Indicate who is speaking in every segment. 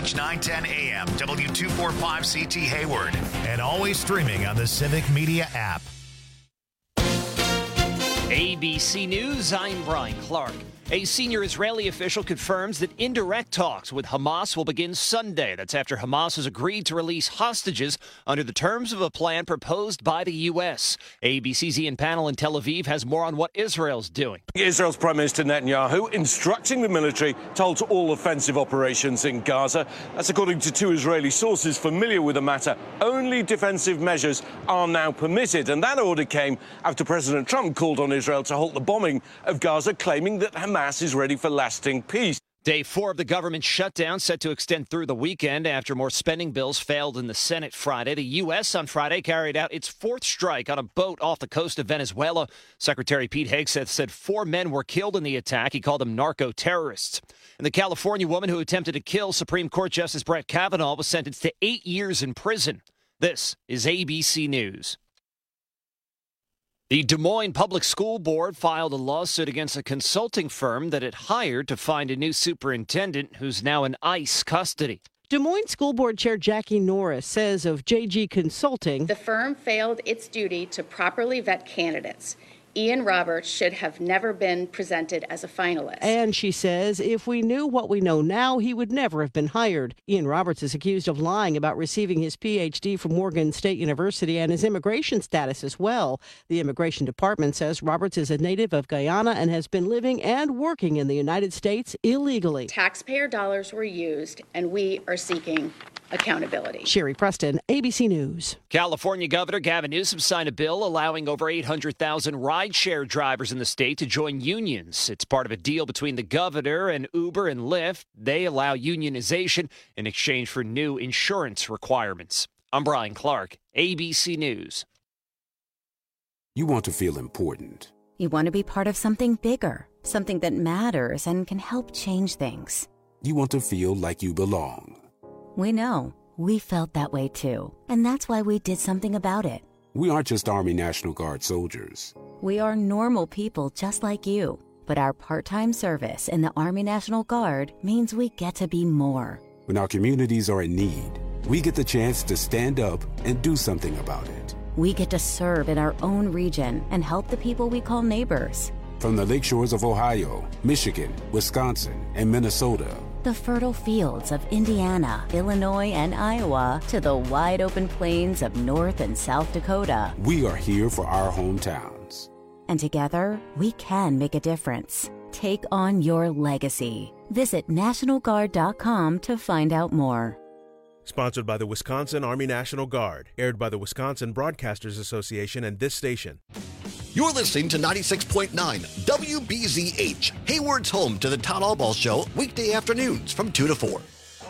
Speaker 1: News 910 AM, W245CT Hayward, and always streaming on the Civic Media app.
Speaker 2: ABC News, I'm Brian Clark. A senior Israeli official confirms that indirect talks with Hamas will begin Sunday. That's after Hamas has agreed to release hostages under the terms of a plan proposed by the U.S. ABC's Ian Pannell in Tel Aviv has more on what Israel's doing.
Speaker 3: Israel's Prime Minister Netanyahu instructing the military to halt all offensive operations in Gaza. That's according to two Israeli sources familiar with the matter. Only defensive measures are now permitted. And that order came after President Trump called on Israel to halt the bombing of Gaza, claiming that Hamas is ready for lasting peace.
Speaker 2: Day 4 of the government shutdown set to extend through the weekend after more spending bills failed in the Senate Friday. The U.S. on Friday carried out its fourth strike on a boat off the coast of Venezuela. Secretary Pete Hegseth said 4 men were killed in the attack. He called them narco-terrorists. And the California woman who attempted to kill Supreme Court Justice Brett Kavanaugh was sentenced to 8 years in prison. This is ABC News. The Des Moines Public School Board filed a lawsuit against a consulting firm that it hired to find a new superintendent who's now in ICE custody.
Speaker 4: Des Moines School Board Chair Jackie Norris says of JG Consulting,
Speaker 5: the firm failed its duty to properly vet candidates. Ian Roberts should have never been presented as a finalist.
Speaker 4: And she says if we knew what we know now, he would never have been hired. Ian Roberts is accused of lying about receiving his Ph.D. from Morgan State University and his immigration status as well. The Immigration Department says Roberts is a native of Guyana and has been living and working in the United States illegally.
Speaker 5: Taxpayer dollars were used, and we are seeking accountability.
Speaker 4: Sherry Preston, ABC News.
Speaker 2: California Governor Gavin Newsom signed a bill allowing over 800,000 rideshare drivers in the state to join unions. It's part of a deal between the governor and Uber and Lyft. They allow unionization in exchange for new insurance requirements. I'm Brian Clark, ABC News.
Speaker 6: You want to feel important.
Speaker 7: You want to be part of something bigger, something that matters and can help change things.
Speaker 6: You want to feel like you belong.
Speaker 7: We know. We felt that way too. And that's why we did something about it.
Speaker 6: We aren't just Army National Guard soldiers.
Speaker 7: We are normal people just like you. But our part-time service in the Army National Guard means we get to be more.
Speaker 6: When our communities are in need, we get the chance to stand up and do something about it.
Speaker 7: We get to serve in our own region and help the people we call neighbors.
Speaker 6: From the lakeshores of Ohio, Michigan, Wisconsin, and Minnesota,
Speaker 7: the fertile fields of Indiana, Illinois, and Iowa, to the wide open plains of North and South Dakota.
Speaker 6: We are here for our hometowns.
Speaker 7: And together, we can make a difference. Take on your legacy. Visit NationalGuard.com to find out more.
Speaker 8: Sponsored by the Wisconsin Army National Guard. Aired by the Wisconsin Broadcasters Association and this station.
Speaker 9: You're listening to 96.9 WBZH, Hayward's home to the Todd Albaugh Show, weekday afternoons from 2 to 4.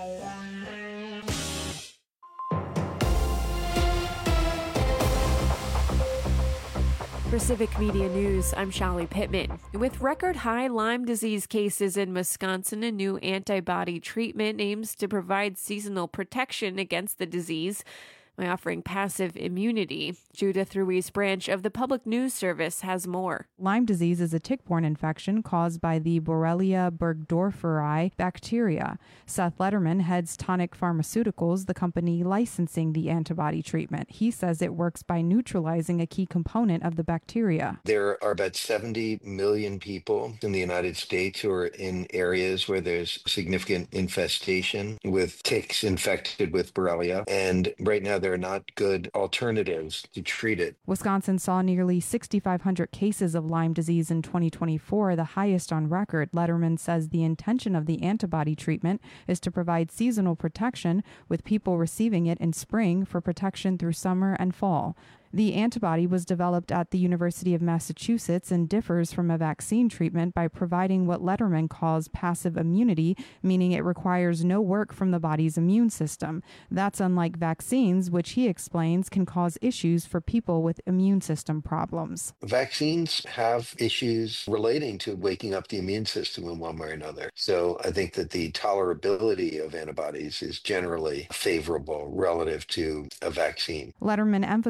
Speaker 10: For Civic Media News, I'm Shallie Pittman. With record high Lyme disease cases in Wisconsin, a new antibody treatment aims to provide seasonal protection against the disease by offering passive immunity. Judith Ruiz Branch of the Public News Service has more.
Speaker 11: Lyme disease is a tick-borne infection caused by the Borrelia burgdorferi bacteria. Seth Letterman heads Tonic Pharmaceuticals, the company licensing the antibody treatment. He says it works by neutralizing a key component of the bacteria.
Speaker 12: There are about 70 million people in the United States who are in areas where there's significant infestation with ticks infected with Borrelia. And right now, there are not good alternatives to treat it.
Speaker 11: Wisconsin saw nearly 6,500 cases of Lyme disease in 2024, the highest on record. Letterman says the intention of the antibody treatment is to provide seasonal protection, with people receiving it in spring for protection through summer and fall. The antibody was developed at the University of Massachusetts and differs from a vaccine treatment by providing what Letterman calls passive immunity, meaning it requires no work from the body's immune system. That's unlike vaccines, which he explains can cause issues for people with immune system problems.
Speaker 12: Vaccines have issues relating to waking up the immune system in one way or another. So I think that the tolerability of antibodies is generally favorable relative to a vaccine.
Speaker 11: Letterman emphasizes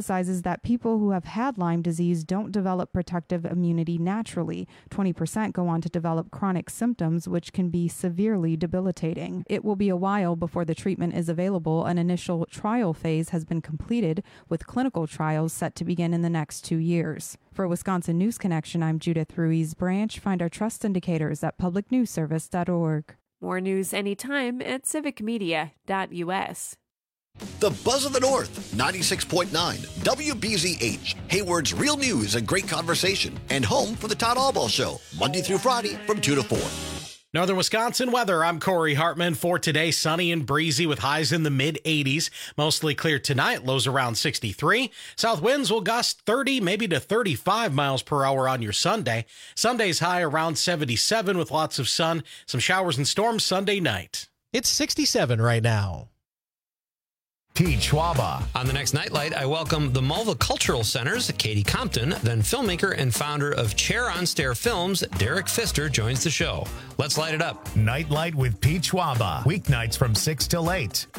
Speaker 11: that people who have had Lyme disease don't develop protective immunity naturally. 20% go on to develop chronic symptoms, which can be severely debilitating. It will be a while before the treatment is available. An initial trial phase has been completed, with clinical trials set to begin in the next 2 years. For Wisconsin News Connection, I'm Judith Ruiz-Branch. Find our trust indicators at publicnewsservice.org.
Speaker 10: More news anytime at civicmedia.us.
Speaker 9: The Buzz of the North, 96.9 WBZH, Hayward's real news and great conversation, and home for the Todd Albaugh Show, Monday through Friday from 2 to 4.
Speaker 13: Northern Wisconsin weather. I'm Corey Hartman. For today, sunny and breezy with highs in the mid-80s. Mostly clear tonight, lows around 63. South winds will gust 30, maybe to 35 miles per hour on your Sunday. Sunday's high around 77 with lots of sun. Some showers and storms Sunday night.
Speaker 14: It's 67 right now.
Speaker 1: Pete Schwaba.
Speaker 15: On the next Nightlight, I welcome the Mulva Cultural Center's Katie Compton, then filmmaker and founder of Chair on Stair Films, Derek Pfister, joins the show. Let's light it up.
Speaker 1: Nightlight with Pete Schwaba. Weeknights from 6 till 8.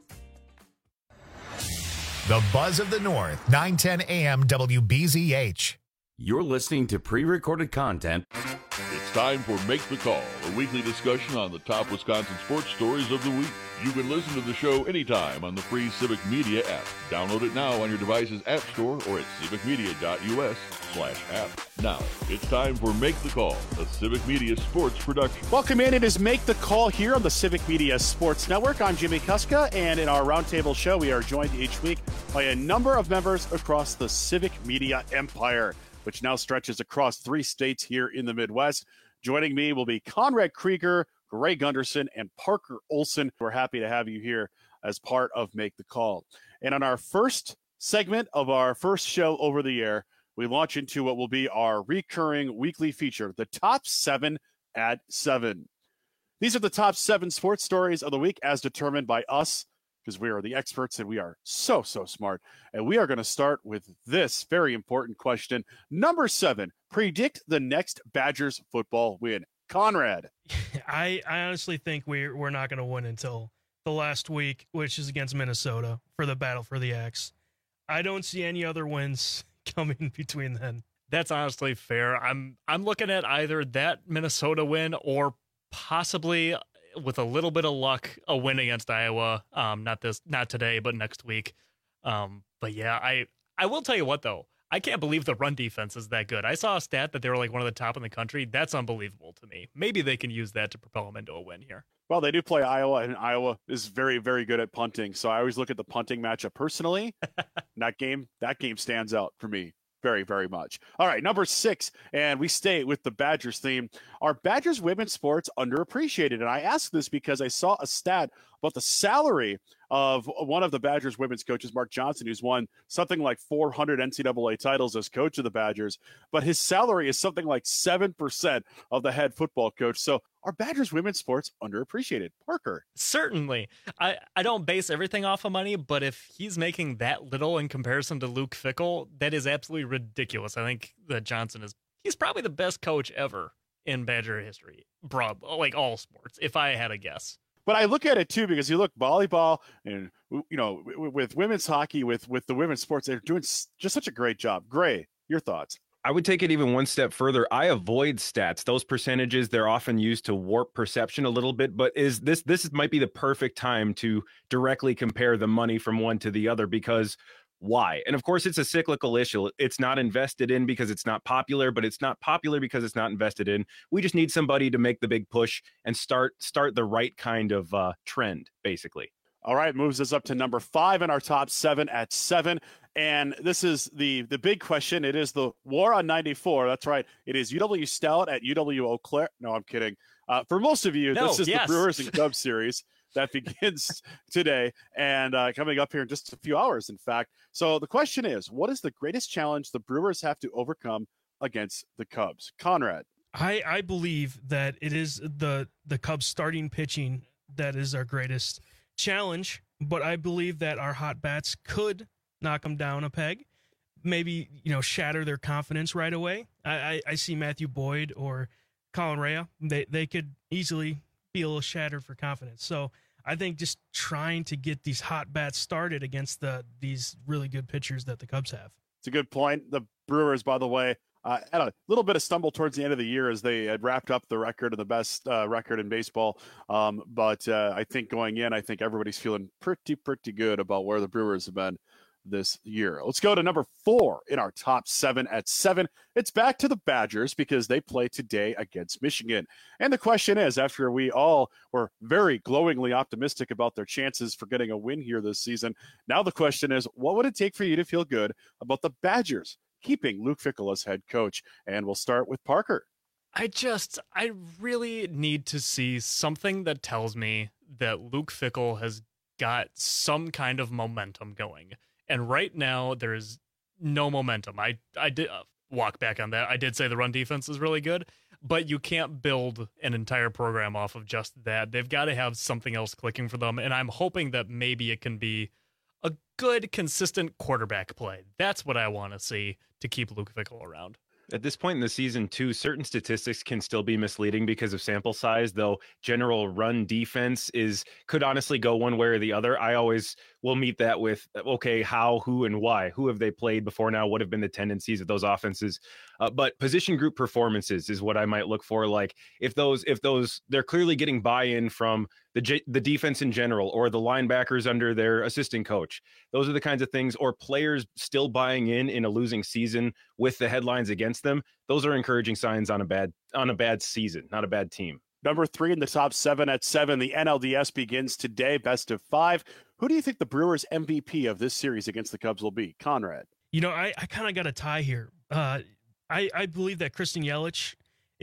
Speaker 1: The Buzz of the North, 910 AM WBZH.
Speaker 16: You're listening to pre-recorded content.
Speaker 17: It's time for Make the Call, a weekly discussion on the top Wisconsin sports stories of the week. You can listen to the show anytime on the free Civic Media app. Download it now on your device's app store or at civicmedia.us/app. Now, it's time for Make the Call, a Civic Media sports production.
Speaker 18: Welcome in. It is Make the Call here on the Civic Media Sports Network. I'm Jimmy Kuska, and in our roundtable show, we are joined each week by a number of members across the Civic Media empire, which now stretches across 3 states here in the Midwest. Joining me will be Conrad Krieger, Greg Gunderson, and Parker Olson. We're happy to have you here as part of Make the Call. And on our first segment of our first show over the air, we launch into what will be our recurring weekly feature, the Top 7 at 7. These are the top 7 sports stories of the week as determined by us, because we are the experts and we are so smart. And we are going to start with this very important question. Number 7, predict the next Badgers football win. Conrad.
Speaker 19: I honestly think we're not going to win until the last week, which is against Minnesota for the battle for the X. I don't see any other wins coming between then.
Speaker 20: That's honestly fair. I'm looking at either that Minnesota win or possibly, with a little bit of luck, a win against Iowa. Not today, but next week. But yeah, I will tell you what though. I can't believe the run defense is that good. I saw a stat that they were like one of the top in the country. That's unbelievable to me. Maybe they can use that to propel them into a win here.
Speaker 18: Well, they do play Iowa, and Iowa is very, very good at punting. So I always look at the punting matchup personally. That game stands out for me very, very much. All right, number 6, and we stay with the Badgers theme. Are Badgers women's sports underappreciated? And I ask this because I saw a stat about the salary of one of the Badgers women's coaches, Mark Johnson, who's won something like 400 NCAA titles as coach of the Badgers, but his salary is something like 7% of the head football coach. So are Badgers women's sports underappreciated? Parker?
Speaker 20: Certainly. I don't base everything off of money, but if he's making that little in comparison to Luke Fickell, that is absolutely ridiculous. I think that Johnson he's probably the best coach ever in Badger history, like all sports, if I had a guess.
Speaker 18: But I look at it too, because you look volleyball and, with women's hockey, with the women's sports, they're doing just such a great job. Gray, your thoughts?
Speaker 21: I would take it even one step further. I avoid stats. Those percentages, they're often used to warp perception a little bit, but this might be the perfect time to directly compare the money from one to the other, because why? And of course, it's a cyclical issue. It's not invested in because it's not popular, but it's not popular because it's not invested in. We just need somebody to make the big push and start the right kind of trend, basically.
Speaker 18: All right, moves us up to number 5 in our top 7 at 7. And this is the big question. It is the War on 94. That's right. It is UW Stout at UW Eau Claire. No, I'm kidding. For most of you, this is the Brewers and Cubs series that begins today and coming up here in just a few hours, in fact. So the question is, what is the greatest challenge the Brewers have to overcome against the Cubs? Conrad.
Speaker 19: I believe that it is the Cubs starting pitching that is our greatest challenge, but I believe that our hot bats could knock them down a peg, maybe, shatter their confidence right away. I see Matthew Boyd or Colin Rea. They could easily feel shattered for confidence. So I think just trying to get these hot bats started against these really good pitchers that the Cubs have.
Speaker 18: It's a good point. The Brewers, by the way, had a little bit of stumble towards the end of the year as they had wrapped up the record of the best record in baseball. But I think going in, I think everybody's feeling pretty good about where the Brewers have been this year. Let's go to number 4 in our top 7 at 7. It's back to the Badgers because they play today against Michigan. And the question is, after we all were very glowingly optimistic about their chances for getting a win here this season, now the question is, what would it take for you to feel good about the Badgers keeping Luke Fickell as head coach? And we'll start with Parker.
Speaker 20: I really need to see something that tells me that Luke Fickell has got some kind of momentum going. And right now, there's no momentum. I did walk back on that. I did say the run defense is really good, but you can't build an entire program off of just that. They've got to have something else clicking for them, and I'm hoping that maybe it can be a good, consistent quarterback play. That's what I want to see to keep Luke Fickell around.
Speaker 21: At this point in the season, too, certain statistics can still be misleading because of sample size, though general run defense could honestly go one way or the other. I always will meet that with, okay, how, who, and why. Who have they played before now? What have been the tendencies of those offenses? But position group performances is what I might look for. Like if those they're clearly getting buy-in from the defense in general, or the linebackers under their assistant coach. Those are the kinds of things, or players still buying in a losing season with the headlines against them. Those are encouraging signs on a bad season, not a bad team.
Speaker 18: Number 3 in the top 7 at 7. The NLDS begins today, best of 5. Who do you think the Brewers MVP of this series against the Cubs will be? Conrad.
Speaker 19: I kind of got a tie here. I believe that Christian Yelich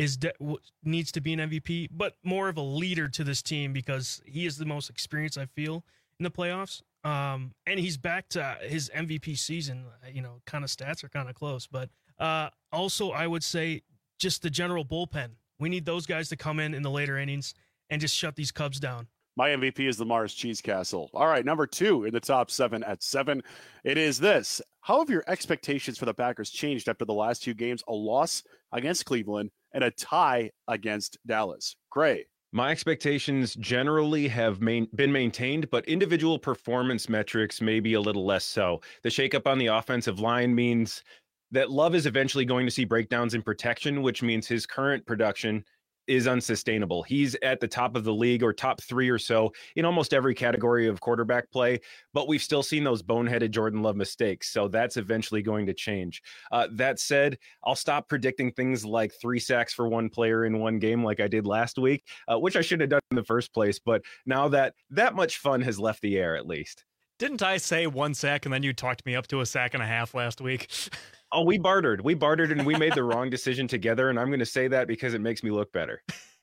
Speaker 19: needs to be an MVP, but more of a leader to this team because he is the most experienced, I feel, in the playoffs. And he's back to his MVP season. Kind of stats are kind of close, but also I would say just the general bullpen. We need those guys to come in the later innings and just shut these Cubs down.
Speaker 18: My MVP is the Mars Cheese Castle. All right, number 2 in the top 7 at 7. It is this. How have your expectations for the Packers changed after the last 2 games, a loss against Cleveland and a tie against Dallas? Gray.
Speaker 21: My expectations generally have been maintained, but individual performance metrics may be a little less so. The shakeup on the offensive line means that Love is eventually going to see breakdowns in protection, which means his current production is unsustainable. He's at the top of the league, or top 3 or so in almost every category of quarterback play, but we've still seen those boneheaded Jordan Love mistakes. So that's eventually going to change. That said, I'll stop predicting things like 3 sacks for one player in one game like I did last week, which I should have done in the first place. But now that much fun has left the air, at least.
Speaker 20: Didn't I say 1 sack and then you talked me up to 1.5 sacks last week?
Speaker 21: Oh, we bartered and we made the wrong decision together. And I'm going to say that because it makes me look better.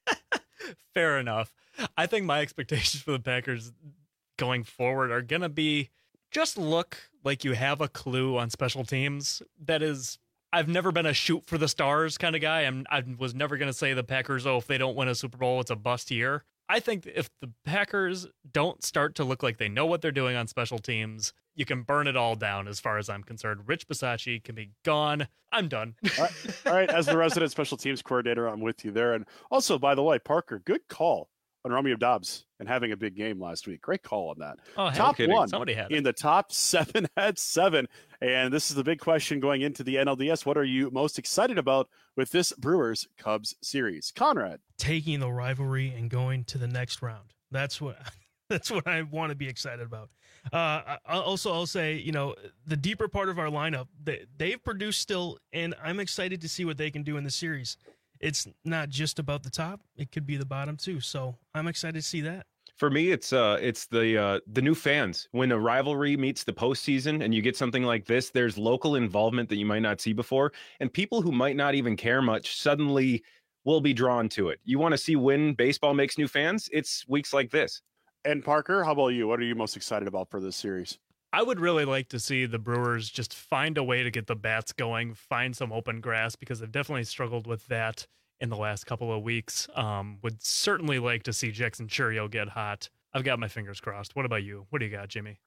Speaker 20: Fair enough. I think my expectations for the Packers going forward are going to be just look like you have a clue on special teams. That is, I've never been a shoot for the stars kind of guy. I was never going to say the Packers, if they don't win a Super Bowl, it's a bust year. I think if the Packers don't start to look like they know what they're doing on special teams, you can burn it all down as far as I'm concerned. Rich Bisaccia can be gone. I'm done.
Speaker 18: All right. As the resident special teams coordinator, I'm with you there. And also, by the way, Parker, good call on Romeo Doubs and having a big game last week. Great call on that.
Speaker 20: Oh,
Speaker 18: top
Speaker 20: no
Speaker 18: 1
Speaker 20: Somebody had it.
Speaker 18: In the top 7 at 7. And this is the big question going into the NLDS. What are you most excited about with this Brewers Cubs series? Conrad.
Speaker 19: Taking the rivalry and going to the next round. That's what I want to be excited about. I'll say, the deeper part of our lineup, they've produced still, and I'm excited to see what they can do in the series. It's not just about the top; it could be the bottom too. So I'm excited to see that.
Speaker 21: For me, it's the new fans. When a rivalry meets the postseason and you get something like this, there's local involvement that you might not see before, and people who might not even care much suddenly will be drawn to it. You want to see when baseball makes new fans? It's weeks like this.
Speaker 18: And Parker, how about you? What are you most excited about for this series?
Speaker 20: I would really like to see the Brewers just find a way to get the bats going, find some open grass, because they've definitely struggled with that in the last couple of weeks. Would certainly like to see Jackson Chourio get hot. I've got my fingers crossed. What about you? What do you got, Jimmy?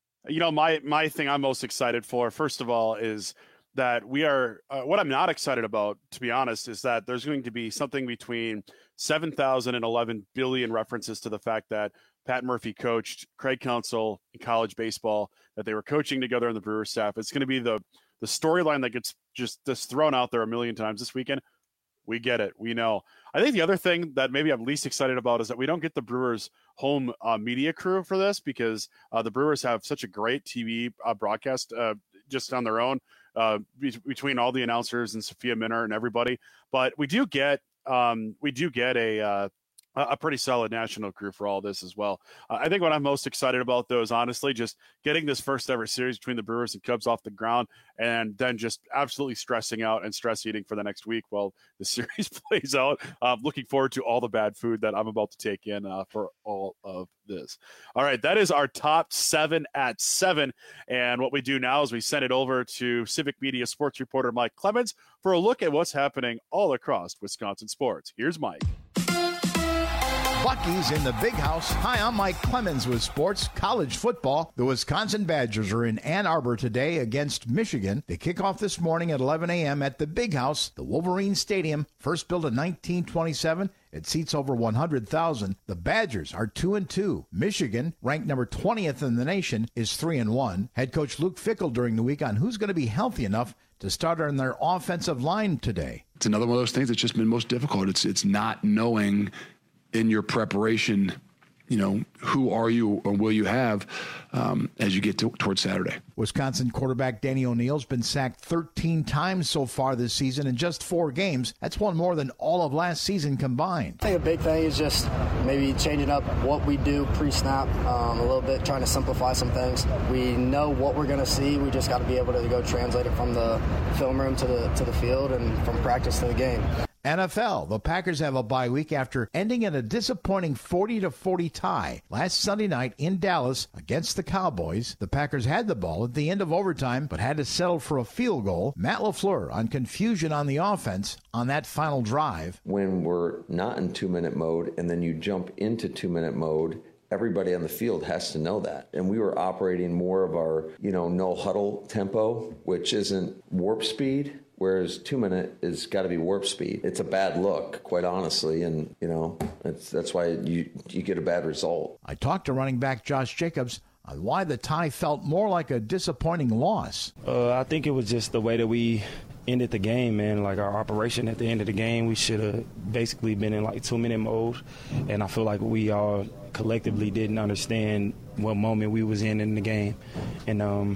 Speaker 18: My thing I'm most excited for, first of all, is that we are what I'm not excited about, to be honest, is that there's going to be something between 7,000 and 11 billion references to the fact that Pat Murphy coached Craig Counsell in college baseball, that they were coaching together on the Brewers staff. It's going to be the storyline that gets just thrown out there a million times this weekend. We get it. We know. I think the other thing that maybe I'm least excited about is that we don't get the Brewers home media crew for this, because the Brewers have such a great TV broadcast just on their own between all the announcers and Sophia Minnaert and everybody. But we do get a pretty solid national crew for all this as well. I think what I'm most excited about, though, is honestly just getting this first ever series between the Brewers and Cubs off the ground, and then just absolutely stressing out and stress eating for the next week while the series plays out. Looking forward to all the bad food that I'm about to take in for all of this. All right, that is our top 7 at 7. And what we do now is we send it over to Civic Media sports reporter Mike Clemens for a look at what's happening all across Wisconsin sports. Here's Mike.
Speaker 3: Bucky's in the Big House. Hi, I'm Mike Clemens with sports. College football. The Wisconsin Badgers are in Ann Arbor today against Michigan. They kick off this morning at 11 a.m. at the Big House, the Wolverine Stadium, first built in 1927. It seats over 100,000. The Badgers are 2-2. Michigan, ranked number 20th in the nation, is 3-1. Head coach Luke Fickell during the week on who's going to be healthy enough to start on their offensive line today.
Speaker 22: It's another one of those things that's just been most difficult. It's not knowing in your preparation, who are you or will you have as you get towards Saturday.
Speaker 3: Wisconsin quarterback Danny O'Neill's been sacked 13 times so far this season in just 4 games. That's one more than all of last season combined.
Speaker 23: I think a big thing is just maybe changing up what we do pre-snap a little bit, trying to simplify some things. We know what we're going to see. We just got to be able to go translate it from the film room to the field and from practice to the game.
Speaker 3: NFL, the Packers have a bye week after ending in a disappointing 40-40 tie last Sunday night in Dallas against the Cowboys. The Packers had the ball at the end of overtime, but had to settle for a field goal. Matt LaFleur on confusion on the offense on that final drive.
Speaker 24: When we're not in 2-minute mode and then you jump into 2-minute mode, everybody on the field has to know that. And we were operating more of our, no huddle tempo, which isn't warp speed. Whereas 2-minute is got to be warp speed. It's a bad look, quite honestly, and that's why you get a bad result.
Speaker 3: I talked to running back Josh Jacobs on why the tie felt more like a disappointing loss.
Speaker 25: I think it was just the way that we ended the game, man. Like our operation at the end of the game, we should have basically been in 2-minute mode, and I feel like we all collectively didn't understand what moment we was in the game, and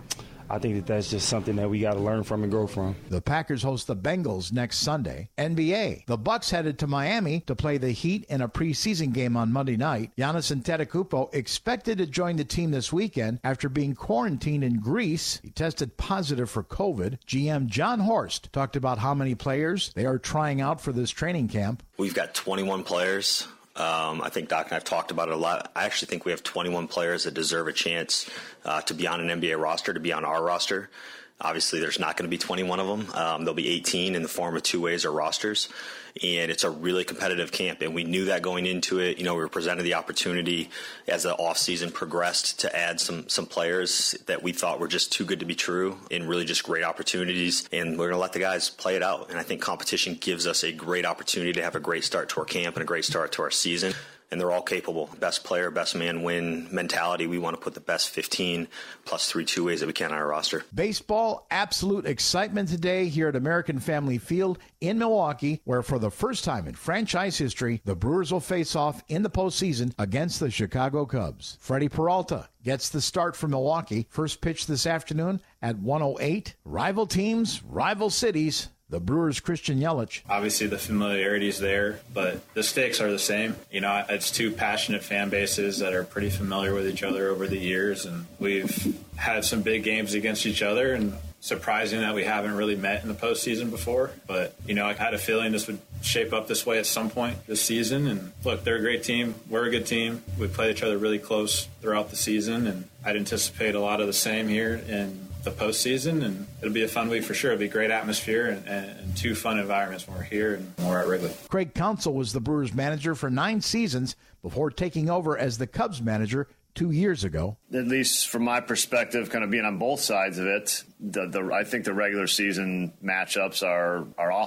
Speaker 25: I think that's just something that we got to learn from and grow from.
Speaker 3: The Packers host the Bengals next Sunday. NBA, the Bucks headed to Miami to play the Heat in a preseason game on Monday night. Giannis Antetokounmpo expected to join the team this weekend after being quarantined in Greece. He tested positive for COVID. GM John Horst talked about how many players they are trying out for this training camp.
Speaker 26: We've got 21 players. I think Doc and I have talked about it a lot. I actually think we have 21 players that deserve a chance to be on an NBA roster, to be on our roster. Obviously, there's not going to be 21 of them. There'll be 18 in the form of 2-ways or rosters. And it's a really competitive camp. And we knew that going into it. We were presented the opportunity as the offseason progressed to add some players that we thought were just too good to be true and really just great opportunities. And we're going to let the guys play it out. And I think competition gives us a great opportunity to have a great start to our camp and a great start to our season. And they're all capable. Best player, best man win mentality. We want to put the best 15 plus 3 2-ways that we can on our roster.
Speaker 3: Baseball, absolute excitement today here at American Family Field in Milwaukee, where for the first time in franchise history, the Brewers will face off in the postseason against the Chicago Cubs. Freddie Peralta gets the start for Milwaukee. First pitch this afternoon at 1:08. Rival teams, rival cities. The Brewers' Christian Yelich.
Speaker 27: Obviously, the familiarity is there, but the stakes are the same. It's 2 passionate fan bases that are pretty familiar with each other over the years, and we've had some big games against each other, and surprising that we haven't really met in the postseason before. But, I had a feeling this would shape up this way at some point this season. And look, they're a great team. We're a good team. We played each other really close throughout the season, and I'd anticipate a lot of the same here in the postseason, and it'll be a fun week for sure. It'll be a great atmosphere and 2 fun environments when we're here and when we're at Wrigley.
Speaker 3: Craig Counsell was the Brewers manager for 9 seasons before taking over as the Cubs manager 2 years ago.
Speaker 28: At least from my perspective, kind of being on both sides of it, I think the regular season matchups are awesome.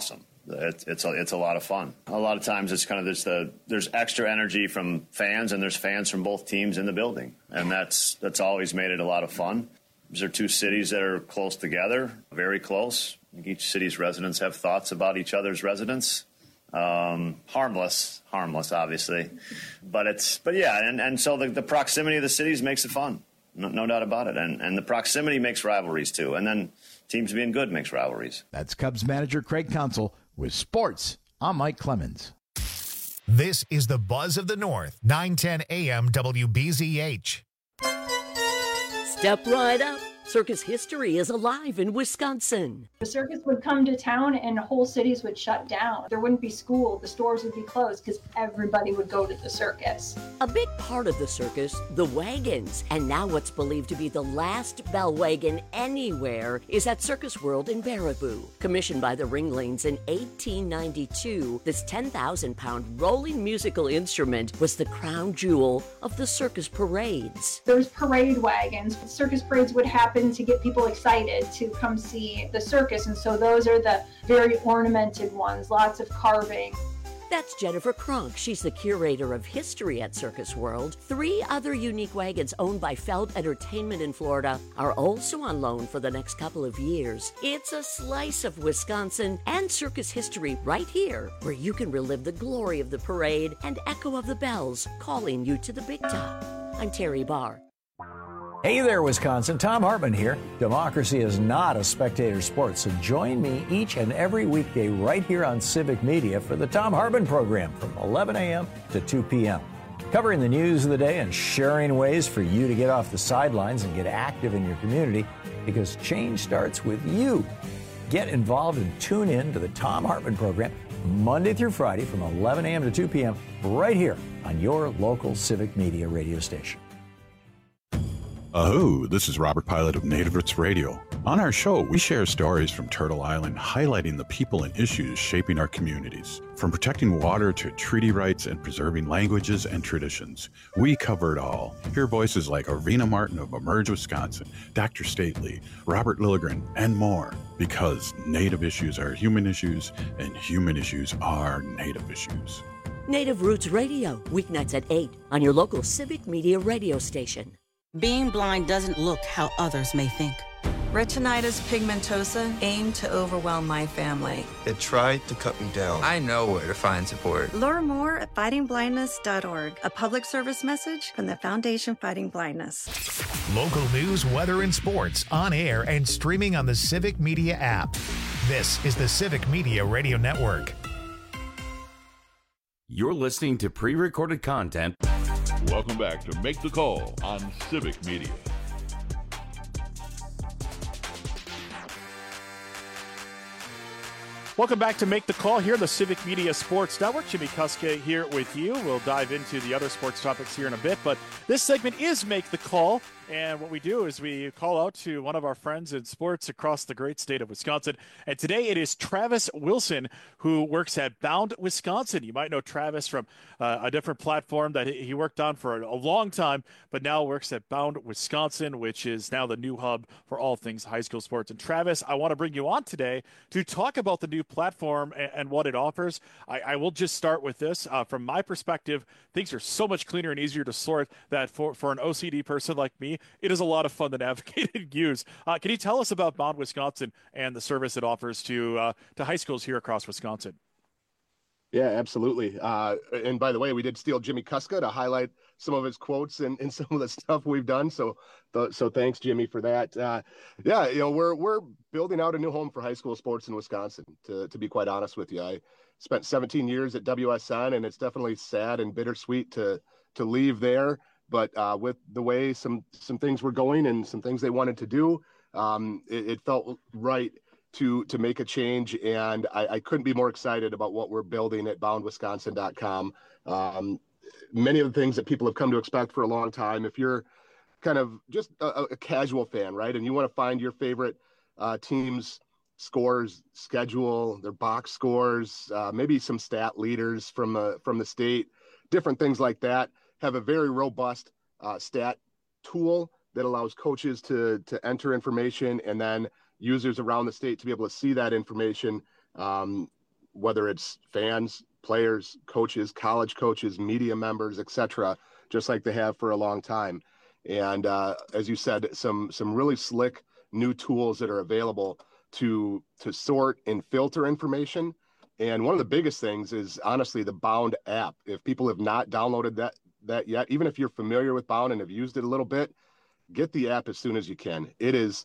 Speaker 28: It's a lot of fun. A lot of times it's kind of there's extra energy from fans, and there's fans from both teams in the building, and that's always mmade it a lot of fun. These are two cities that are close together, very close. Each city's residents have thoughts about each other's residents. Harmless, obviously, but yeah, and so the proximity of the cities makes it fun, no doubt about it, and the proximity makes rivalries too, and then teams being good makes rivalries.
Speaker 3: That's Cubs manager Craig Counsell with sports. I'm Mike Clemens.
Speaker 1: This is the Buzz of the North, 910 AM WBZH.
Speaker 2: Step right up. Circus history is alive in Wisconsin.
Speaker 4: The circus would come to town and whole cities would shut down. There wouldn't be school, the stores would be closed because everybody would go to the circus.
Speaker 2: A big part of the circus, the wagons. And now what's believed to be the last bell wagon anywhere is at Circus World in Baraboo. Commissioned by the Ringlings in 1892, this 10,000-pound rolling musical instrument was the crown jewel of the circus parades.
Speaker 4: There's parade wagons. Circus parades would happen to get people excited to come see the circus, and so those are the very ornamented ones, lots of carving.
Speaker 2: That's Jennifer Kronk. She's the curator of history at Circus World. 3 other unique wagons owned by Feld Entertainment in Florida are also on loan for the next couple of years. It's a slice of Wisconsin and circus history right here, where you can relive the glory of the parade and echo of the bells calling you to the big top. I'm Terry Barr.
Speaker 5: Hey there, Wisconsin. Tom Hartman here. Democracy is not a spectator sport, so join me each and every weekday right here on Civic Media for the Tom Hartman program from 11 a.m. to 2 p.m. Covering the news of the day and sharing ways for you to get off the sidelines and get active in your community, because change starts with you. Get involved and tune in to the Tom Hartman program Monday through Friday from 11 a.m. to 2 p.m. right here on your local Civic Media radio station.
Speaker 6: Aho, this is Robert Pilot of Native Roots Radio. On our show, we share stories from Turtle Island highlighting the people and issues shaping our communities. From protecting water to treaty rights and preserving languages and traditions, we cover it all. Hear voices like Arena Martin of Emerge Wisconsin, Dr. Stately, Robert Lilligren, and more. Because Native issues are human issues, and human issues are Native issues.
Speaker 2: Native Roots Radio, weeknights at 8 on your local Civic Media radio station.
Speaker 7: Being blind doesn't look how others may think.
Speaker 8: Retinitis pigmentosa aimed to overwhelm my family.
Speaker 11: It tried to cut me down. I know where to find support.
Speaker 8: Learn more at fightingblindness.org, a public service message from the Foundation Fighting Blindness.
Speaker 1: Local news, weather, and sports on air and streaming on the Civic Media app. This is the Civic Media Radio Network.
Speaker 16: You're listening to pre-recorded content.
Speaker 17: Welcome back to Make the Call on Civic Media.
Speaker 18: Welcome back to Make the Call here, the Civic Media Sports Network. Jimmy Kuska here with you. We'll dive into the other sports topics here in a bit, but this segment is Make the Call. And what we do is we call out to one of our friends in sports across the great state of Wisconsin. And today it is Travis Wilson, who works at Bound Wisconsin. You might know Travis from a different platform that he worked on for a long time, but now works at Bound Wisconsin, which is now the new hub for all things high school sports. And Travis, I want to bring you on today to talk about the new platform and what it offers. I will just start with this. From my perspective, things are so much cleaner and easier to sort that for an OCD person like me, it is a lot of fun to navigate and use. Can you tell us about Bound Wisconsin and the service it offers to high schools here across Wisconsin?
Speaker 12: Yeah, absolutely. And by the way, we did steal Jimmy Kuska to highlight some of his quotes and some of the stuff we've done. So thanks, Jimmy, for that. Yeah, we're building out a new home for high school sports in Wisconsin, to be quite honest with you. I spent 17 years at WSN, and it's definitely sad and bittersweet to leave there. But with the way some things were going and some things they wanted to do, it felt right to make a change. And I couldn't be more excited about what we're building at boundwisconsin.com. Many of the things that people have come to expect for a long time. If you're kind of just a casual fan, right, and you want to find your favorite team's scores, schedule, their box scores, maybe some stat leaders from the state, different things like that, have a very robust stat tool that allows coaches to enter information and then users around the state to be able to see that information whether it's fans, players, coaches, college coaches, media members, etc., just like they have for a long time. And as you said, some really slick new tools that are available to sort and filter information. And one of the biggest things is honestly the Bound app. If people have not downloaded that yet, even if you're familiar with Bound and have used it a little bit, get the app as soon as you can. It is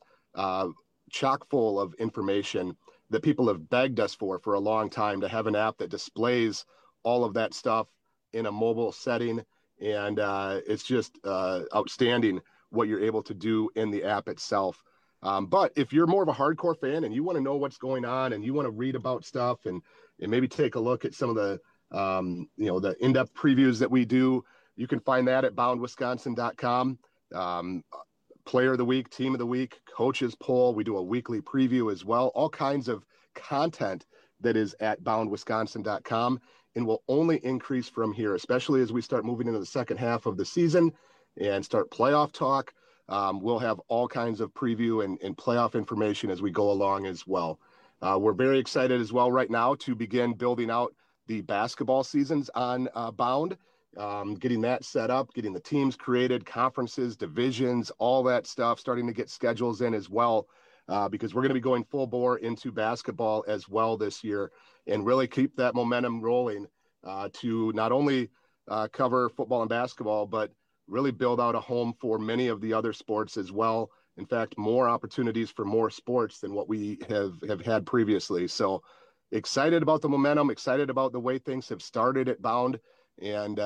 Speaker 12: chock full of information that people have begged us for a long time, to have an app that displays all of that stuff in a mobile setting. And it's just outstanding what you're able to do in the app itself. But if you're more of a hardcore fan and you want to know what's going on and you want to read about stuff and maybe take a look at some of the, the in-depth previews that we do, you can find that at boundwisconsin.com. Player of the week, team of the week, coaches poll. We do a weekly preview as well. All kinds of content that is at boundwisconsin.com and will only increase from here, especially as we start moving into the second half of the season and start playoff talk. We'll have all kinds of preview and playoff information as we go along as well. We're very excited as well right now to begin building out the basketball seasons on Bound. Getting that set up, getting the teams created, conferences, divisions, all that stuff, starting to get schedules in as well, because we're going to be going full bore into basketball as well this year and really keep that momentum rolling to not only cover football and basketball, but really build out a home for many of the other sports as well. In fact, more opportunities for more sports than what we have had previously. So excited about the momentum, excited about the way things have started at Bound. And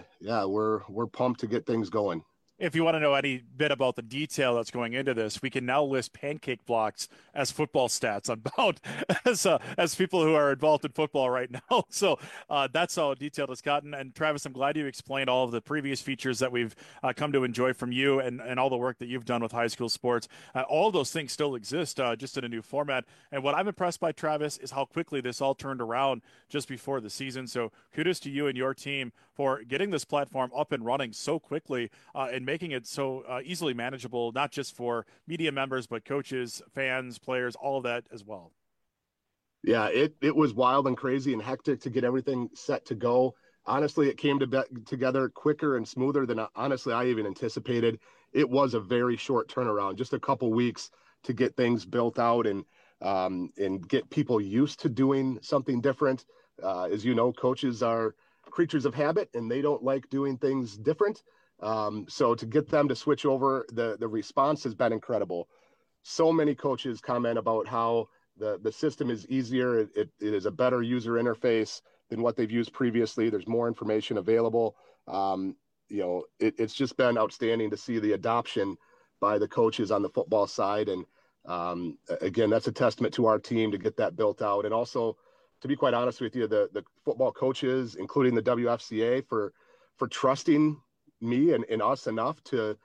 Speaker 12: we're pumped to get things going.
Speaker 18: If you want to know any bit about the detail that's going into this, we can now list pancake blocks as football stats on Bound as people who are involved in football right now. So that's how detailed it's gotten. And Travis, I'm glad you explained all of the previous features that we've come to enjoy from you and all the work that you've done with high school sports. All of those things still exist, just in a new format. And what I'm impressed by, Travis, is how quickly this all turned around just before the season. So kudos to you and your team for getting this platform up and running so quickly and making it so easily manageable, not just for media members, but coaches, fans, players, all of that as well.
Speaker 12: Yeah, it was wild and crazy and hectic to get everything set to go. Honestly, it came together quicker and smoother than I even anticipated. It was a very short turnaround, just a couple weeks to get things built out and get people used to doing something different. As you know, coaches are creatures of habit and they don't like doing things different. So to get them to switch over, the response has been incredible. So many coaches comment about how the system is easier. It is a better user interface than what they've used previously. There's more information available. It's just been outstanding to see the adoption by the coaches on the football side. And again, that's a testament to our team to get that built out. And also, to be quite honest with you, the football coaches, including the WFCA, for trusting me and us enough to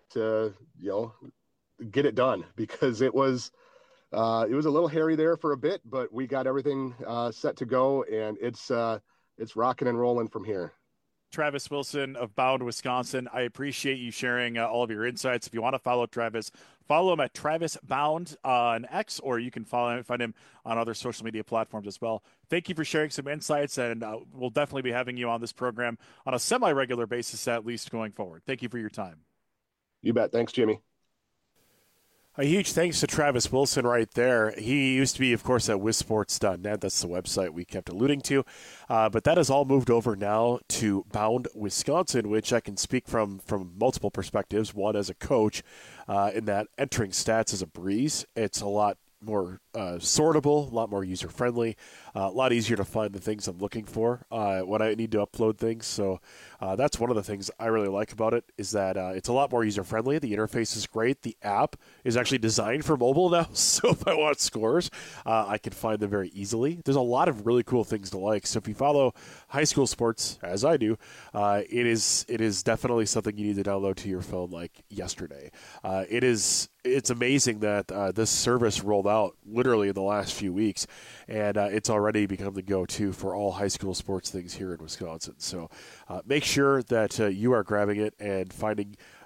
Speaker 12: get it done, because it was a little hairy there for a bit, but we got everything set to go, and it's rocking and rolling from here.
Speaker 18: Travis Wilson of Bound, Wisconsin. I appreciate you sharing all of your insights. If you want to follow Travis, follow him at Travis Bound on X, or you can find him on other social media platforms as well. Thank you for sharing some insights, and we'll definitely be having you on this program on a semi-regular basis, at least going forward. Thank you for your time.
Speaker 12: You bet. Thanks, Jimmy.
Speaker 18: A huge thanks to Travis Wilson right there. He used to be, of course, at wisports.net. That's the website we kept alluding to. But that has all moved over now to Bound, Wisconsin, which I can speak from multiple perspectives. One, as a coach, in that entering stats is a breeze. It's a lot more sortable, a lot more user-friendly, a lot easier to find the things I'm looking for when I need to upload things. So that's one of the things I really like about it, is that it's a lot more user-friendly. The interface is great. The app is actually designed for mobile now, so if I want scores, I can find them very easily. There's a lot of really cool things to like. So if you follow high school sports, as I do, it is definitely something you need to download to your phone like yesterday. It's amazing that this service rolled out literally in the last few weeks, and it's already become the go-to for all high school sports things here in Wisconsin. So make sure that you are grabbing it and finding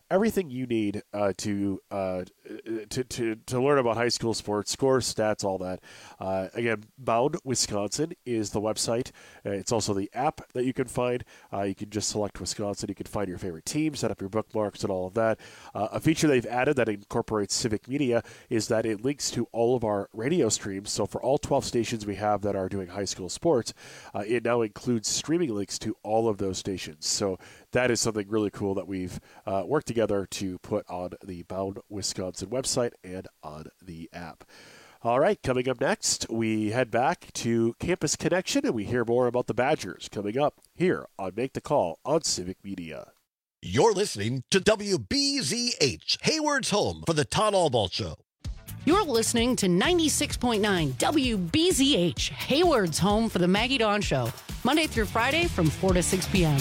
Speaker 18: everything you need to learn about high school sports, scores, stats, all that. Again, Bound Wisconsin is the website. It's also the app that you can find. You can just select Wisconsin. You can find your favorite team, set up your bookmarks and all of that. A feature they've added that incorporates Civic Media is that it links to all of our radio streams. So for all 12 stations we have that are doing high school sports, it now includes streaming links to all of those stations. So that is something really cool that we've worked together to put on the Bound Wisconsin website and on the app. All right, coming up next, we head back to Campus Connection and we hear more about the Badgers coming up here on Make the Call on Civic Media.
Speaker 9: You're listening to WBZH, Hayward's home for the Todd Albaugh Show.
Speaker 10: You're listening to 96.9 WBZH, Hayward's home for the Maggie Dawn Show, Monday through Friday from 4 to 6 p.m.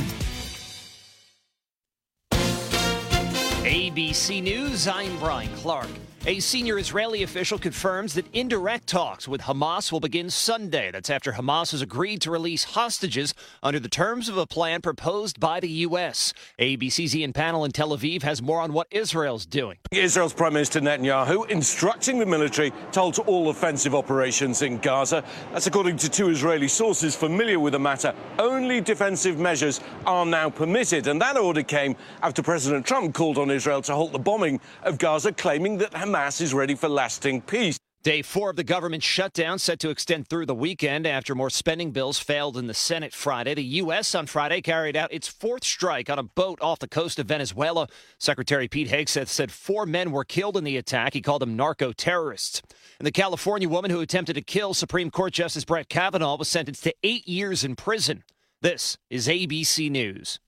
Speaker 13: ABC News, I'm Brian Clark. A senior Israeli official confirms that indirect talks with Hamas will begin Sunday. That's after Hamas has agreed to release hostages under the terms of a plan proposed by the U.S. ABC's Ian Pannell in Tel Aviv has more on what Israel's doing.
Speaker 14: Israel's Prime Minister Netanyahu instructing the military to halt all offensive operations in Gaza. That's according to two Israeli sources familiar with the matter. Only defensive measures are now permitted, and that order came after President Trump called on Israel to halt the bombing of Gaza, claiming that Hamas is ready for lasting peace.
Speaker 13: Day 4 of the government shutdown set to extend through the weekend after more spending bills failed in the Senate Friday. The U.S. on Friday carried out its fourth strike on a boat off the coast of Venezuela. Secretary Pete Hegseth said 4 men were killed in the attack. He called them narco-terrorists. And the California woman who attempted to kill Supreme Court Justice Brett Kavanaugh was sentenced to 8 years in prison. This is ABC News.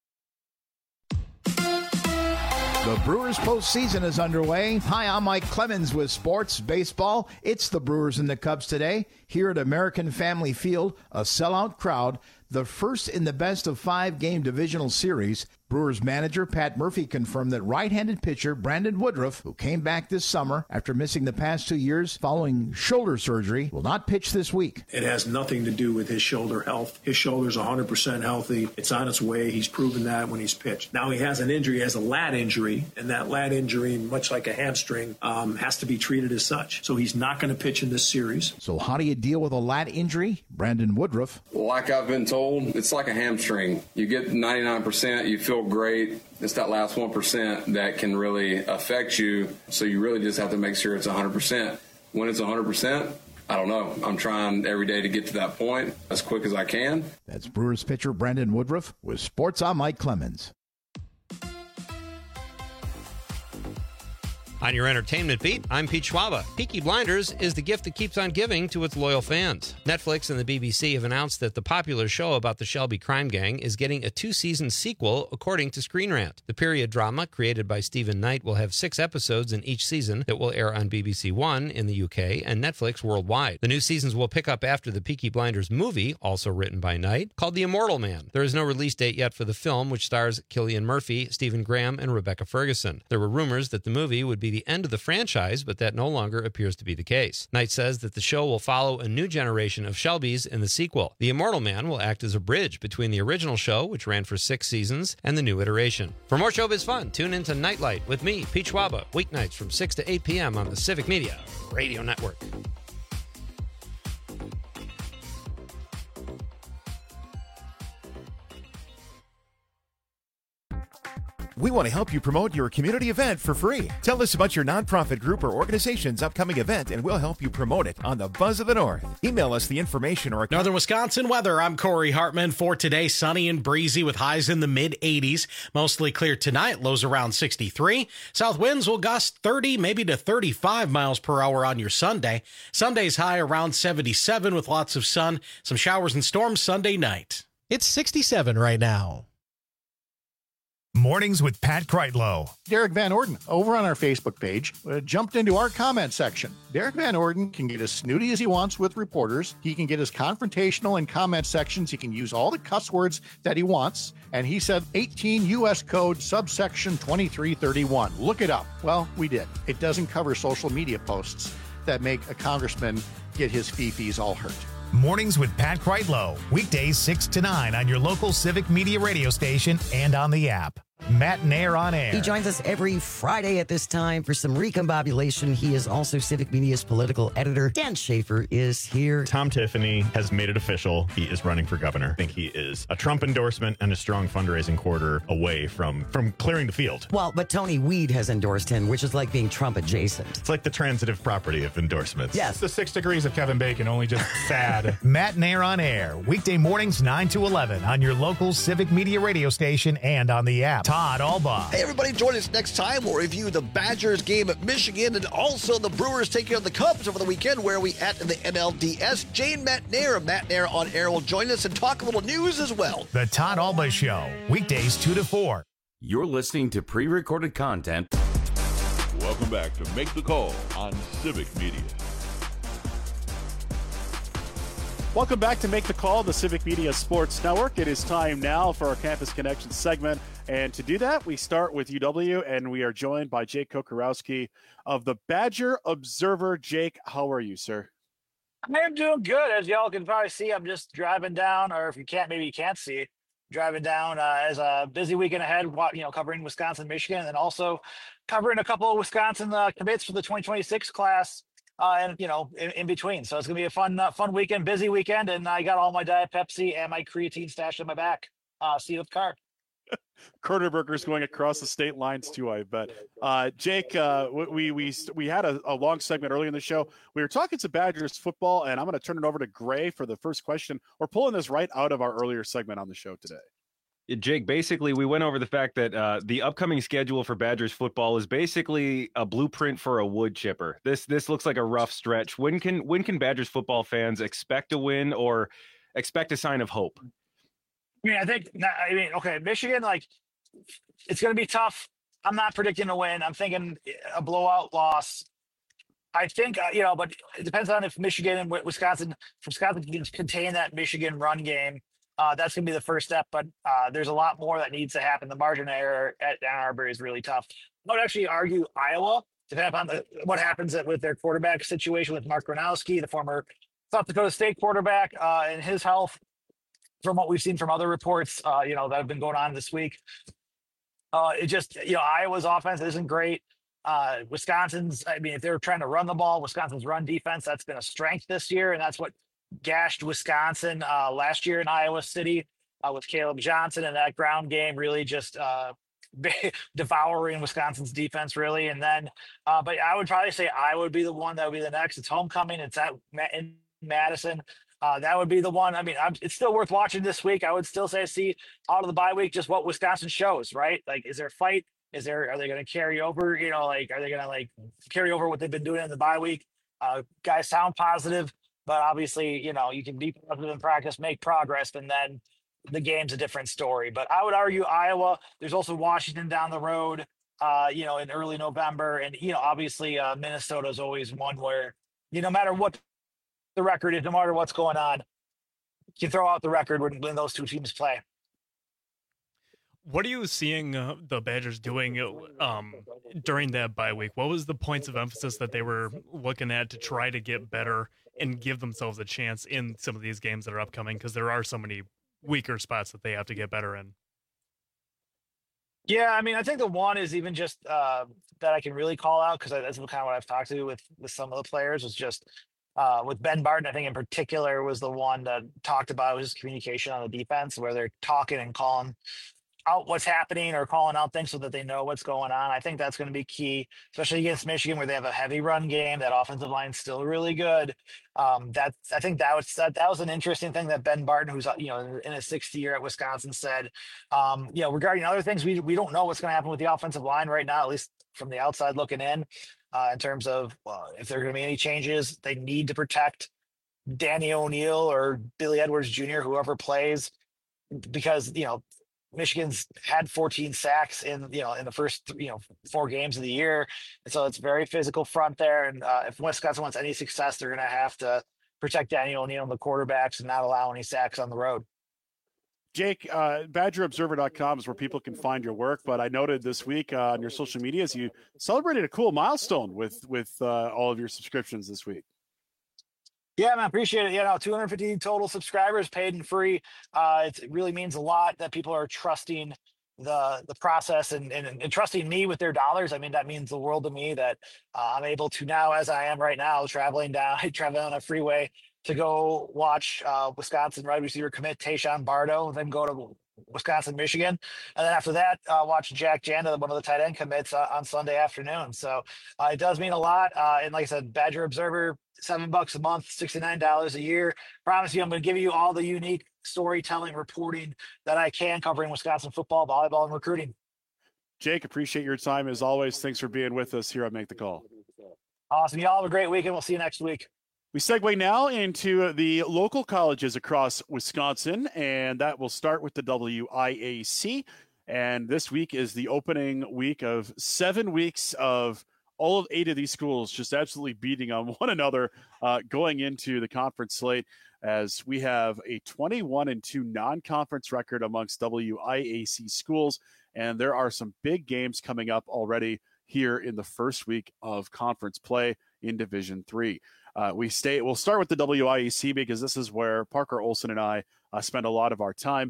Speaker 3: The Brewers postseason is underway. Hi, I'm Mike Clemens with Sports Baseball. It's the Brewers and the Cubs today. Here at American Family Field, a sellout crowd. The first in the best-of-5 game divisional series. Brewers manager Pat Murphy confirmed that right-handed pitcher Brandon Woodruff, who came back this summer after missing the past 2 years following shoulder surgery, will not pitch this week.
Speaker 15: It has nothing to do with his shoulder health. His shoulder's 100% healthy. It's on its way. He's proven that when he's pitched. Now he has an injury, he has a lat injury, and that lat injury, much like a hamstring, has to be treated as such. So he's not going to pitch in this series.
Speaker 3: So how do you deal with a lat injury? Brandon Woodruff.
Speaker 19: Like I've been told, it's like a hamstring. You get 99%, you feel great. It's that last 1% that can really affect you. So you really just have to make sure it's 100%. When it's 100%, I don't know. I'm trying every day to get to that point as quick as I can.
Speaker 3: That's Brewers pitcher Brandon Woodruff with Sports. I'm Mike Clemens.
Speaker 20: On your entertainment beat, I'm Pete Schwaba. Peaky Blinders is the gift that keeps on giving to its loyal fans. Netflix and the BBC have announced that the popular show about the Shelby crime gang is getting a 2-season sequel, according to Screen Rant. The period drama, created by Stephen Knight, will have 6 episodes in each season that will air on BBC One in the UK and Netflix worldwide. The new seasons will pick up after the Peaky Blinders movie, also written by Knight, called The Immortal Man. There is no release date yet for the film, which stars Cillian Murphy, Stephen Graham, and Rebecca Ferguson. There were rumors that the movie would be the end of the franchise, but that no longer appears to be the case. Knight says that the show will follow a new generation of Shelbys in the sequel. The Immortal Man will act as a bridge between the original show, which ran for 6 seasons, and the new iteration. For more showbiz fun, tune into Nightlight with me, Pete Schwaba, weeknights from 6 to 8 p.m. on the Civic Media Radio Network.
Speaker 21: We want to help you promote your community event for free. Tell us about your nonprofit group or organization's upcoming event, and we'll help you promote it on the Buzz of the North. Email us the information or...
Speaker 29: Northern Wisconsin weather. I'm Corey Hartman. For today, sunny and breezy with highs in the mid-80s. Mostly clear tonight, lows around 63. South winds will gust 30, maybe to 35 miles per hour on your Sunday. Sunday's high around 77 with lots of sun. Some showers and storms Sunday night.
Speaker 30: It's 67 right now.
Speaker 1: Mornings with Pat Kreitlow.
Speaker 31: Derek Van Orden, over on our Facebook page, jumped into our comment section. Derek Van Orden can get as snooty as he wants with reporters. He can get as confrontational in comment sections. He can use all the cuss words that he wants. And he said 18 U.S. Code subsection 2331. Look it up. Well, we did. It doesn't cover social media posts that make a congressman get his fee-fees all hurt.
Speaker 1: Mornings with Pat Kreitlow. Weekdays 6 to 9 on your local Civic Media radio station and on the app. Matt Nair on air.
Speaker 2: He joins us every Friday at this time for some recombobulation. He is also Civic Media's political editor. Dan Schaefer is here.
Speaker 4: Tom Tiffany has made it official. He is running for governor. I think he is a Trump endorsement and a strong fundraising quarter away from clearing the field.
Speaker 2: Well, but Tony Weed has endorsed him, which is like being Trump adjacent.
Speaker 4: It's like the transitive property of endorsements.
Speaker 2: Yes.
Speaker 5: It's the 6 degrees of Kevin Bacon, only just sad.
Speaker 1: Matt Nair on air. Weekday mornings 9 to 11 on your local Civic Media radio station and on the app. Todd Albaugh.
Speaker 9: Hey, everybody, join us next time. We'll review the Badgers game at Michigan and also the Brewers taking on the Cubs over the weekend. Where are we at in the NLDS? Jane Matt Nair of Matt Nair on air will join us and talk a little news as well.
Speaker 1: The Todd Albaugh Show. Weekdays 2 to 4.
Speaker 16: You're listening to pre-recorded content.
Speaker 17: Welcome back to Make the Call on Civic Media.
Speaker 18: Welcome back to Make the Call, the Civic Media Sports Network. It is time now for our Campus Connection segment. And to do that, we start with UW, and we are joined by Jake Kokorowski of the Badger Observer. Jake, how are you, sir?
Speaker 6: I am doing good. As y'all can probably see, I'm just driving down, or if you can't, maybe you can't see, driving down as a busy weekend ahead, covering Wisconsin, Michigan, and then also covering a couple of Wisconsin commits for the 2026 class. And in between, so it's gonna be a fun weekend, busy weekend, and I got all my Diet Pepsi and my creatine stashed in my back seat of the car.
Speaker 18: Kurterberger's going across the state lines too, I bet. Jake, we had a long segment early in the show. We were talking some Badgers football, and I'm going to turn it over to Gray for the first question. We're pulling this right out of our earlier segment on the show today.
Speaker 22: Jake, basically, we went over the fact that the upcoming schedule for Badgers football is basically a blueprint for a wood chipper. This looks like a rough stretch. When can Badgers football fans expect a win or expect a sign of hope?
Speaker 6: Okay, Michigan, it's going to be tough. I'm not predicting a win. I'm thinking a blowout loss. I think, but it depends on if Michigan and Wisconsin can contain that Michigan run game. That's going to be the first step, but there's a lot more that needs to happen. The margin of error at Ann Arbor is really tough. I would actually argue Iowa, depending upon what happens with their quarterback situation with Mark Gronowski, the former South Dakota State quarterback, and his health, from what we've seen from other reports, that have been going on this week. Iowa's offense isn't great. Wisconsin's, if they're trying to run the ball, Wisconsin's run defense, that's been a strength this year, and that's what gashed Wisconsin last year in Iowa City with Caleb Johnson, and that ground game really just devouring Wisconsin's defense, really. And then, but I would probably say Iowa would be the one that would be the next. It's homecoming. It's in Madison. That would be the one. It's still worth watching this week. I would still say see out of the bye week just what Wisconsin shows, right? Is there a fight? Are they going to carry over? Are they going to carry over what they've been doing in the bye week? Guys sound positive. But obviously, you can be positive in practice, make progress, and then the game's a different story. But I would argue Iowa. There's also Washington down the road, in early November. And, obviously Minnesota is always one where, no matter what the record is, no matter what's going on, you can throw out the record when those two teams play.
Speaker 23: What are you seeing the Badgers doing during that bye week? What was the points of emphasis that they were looking at to try to get better and give themselves a chance in some of these games that are upcoming? Because there are so many weaker spots that they have to get better in.
Speaker 6: Yeah, I think the one is even just that I can really call out, because that's kind of what I've talked to with some of the players, was just with Ben Barton, I think in particular, was the one that talked about his communication on the defense, where they're talking and calling out what's happening or calling out things so that they know what's going on. I think that's going to be key, especially against Michigan, where they have a heavy run game. That offensive line's still really good. I think that was an interesting thing that Ben Barton, who's in his 6th year at Wisconsin, said. Regarding other things, we don't know what's going to happen with the offensive line right now, at least from the outside looking in terms of if there are going to be any changes. They need to protect Danny O'Neal or Billy Edwards Jr., whoever plays, because Michigan's had 14 sacks in the first 4 games of the year, and so it's a very physical front there. And if Wisconsin wants any success, they're going to have to protect Danny O'Neal and the quarterbacks and not allow any sacks on the road.
Speaker 18: Jake, BadgerObserver.com is where people can find your work. But I noted this week on your social medias you celebrated a cool milestone with all of your subscriptions this week.
Speaker 6: Yeah, man, appreciate it. 250 total subscribers, paid and free. It really means a lot that people are trusting the process and trusting me with their dollars. I mean, that means the world to me that I'm able to now, as I am right now, traveling on a freeway to go watch Wisconsin wide receiver commit Tayshawn Bardo, then go to Wisconsin, Michigan. And then after that, watch Jack Janda, one of the tight end commits on Sunday afternoon. So it does mean a lot. And like I said, Badger Observer, $7 a month, $69 a year. Promise you, I'm going to give you all the unique storytelling reporting that I can covering Wisconsin football, volleyball, and recruiting.
Speaker 18: Jake, appreciate your time as always. Thanks for being with us here on Make the Call.
Speaker 6: Awesome. Y'all have a great weekend. We'll see you next week.
Speaker 18: We segue now into the local colleges across Wisconsin, and that will start with the WIAC. And this week is the opening week of 7 weeks of all of 8 of these schools just absolutely beating on one another going into the conference slate, as we have a 21-2 non-conference record amongst WIAC schools. And there are some big games coming up already here in the first week of conference play in Division III. We'll start with the WIAC because this is where Parker Olson and I spend a lot of our time.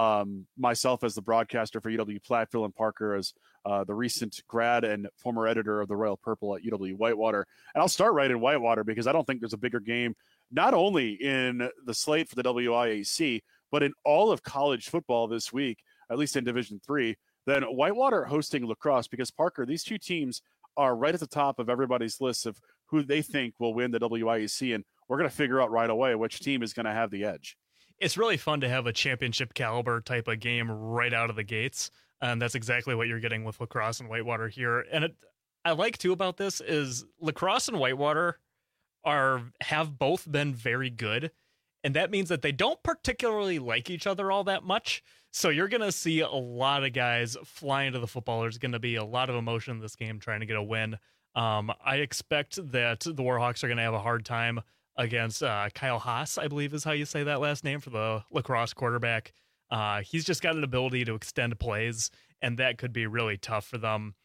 Speaker 18: Myself as the broadcaster for UW Platteville, and Parker as the recent grad and former editor of the Royal Purple at UW Whitewater. And I'll start right in Whitewater because I don't think there's a bigger game, not only in the slate for the WIAC, but in all of college football this week, at least in Division III, than Whitewater hosting La Crosse. Because, Parker, these two teams are right at the top of everybody's list of who they think will win the WIAC, and we're going to figure out right away which team is going to have the edge.
Speaker 23: It's really fun to have a championship caliber type of game right out of the gates, and that's exactly what you're getting with La Crosse and Whitewater here. And I like too about this is La Crosse and Whitewater have both been very good, and that means that they don't particularly like each other all that much. So you're going to see a lot of guys fly into the football. There's going to be a lot of emotion in this game trying to get a win. I expect that the Warhawks are going to have a hard time against Kyle Haas, I believe is how you say that last name, for the La Crosse quarterback. He's just got an ability to extend plays, and that could be really tough for them.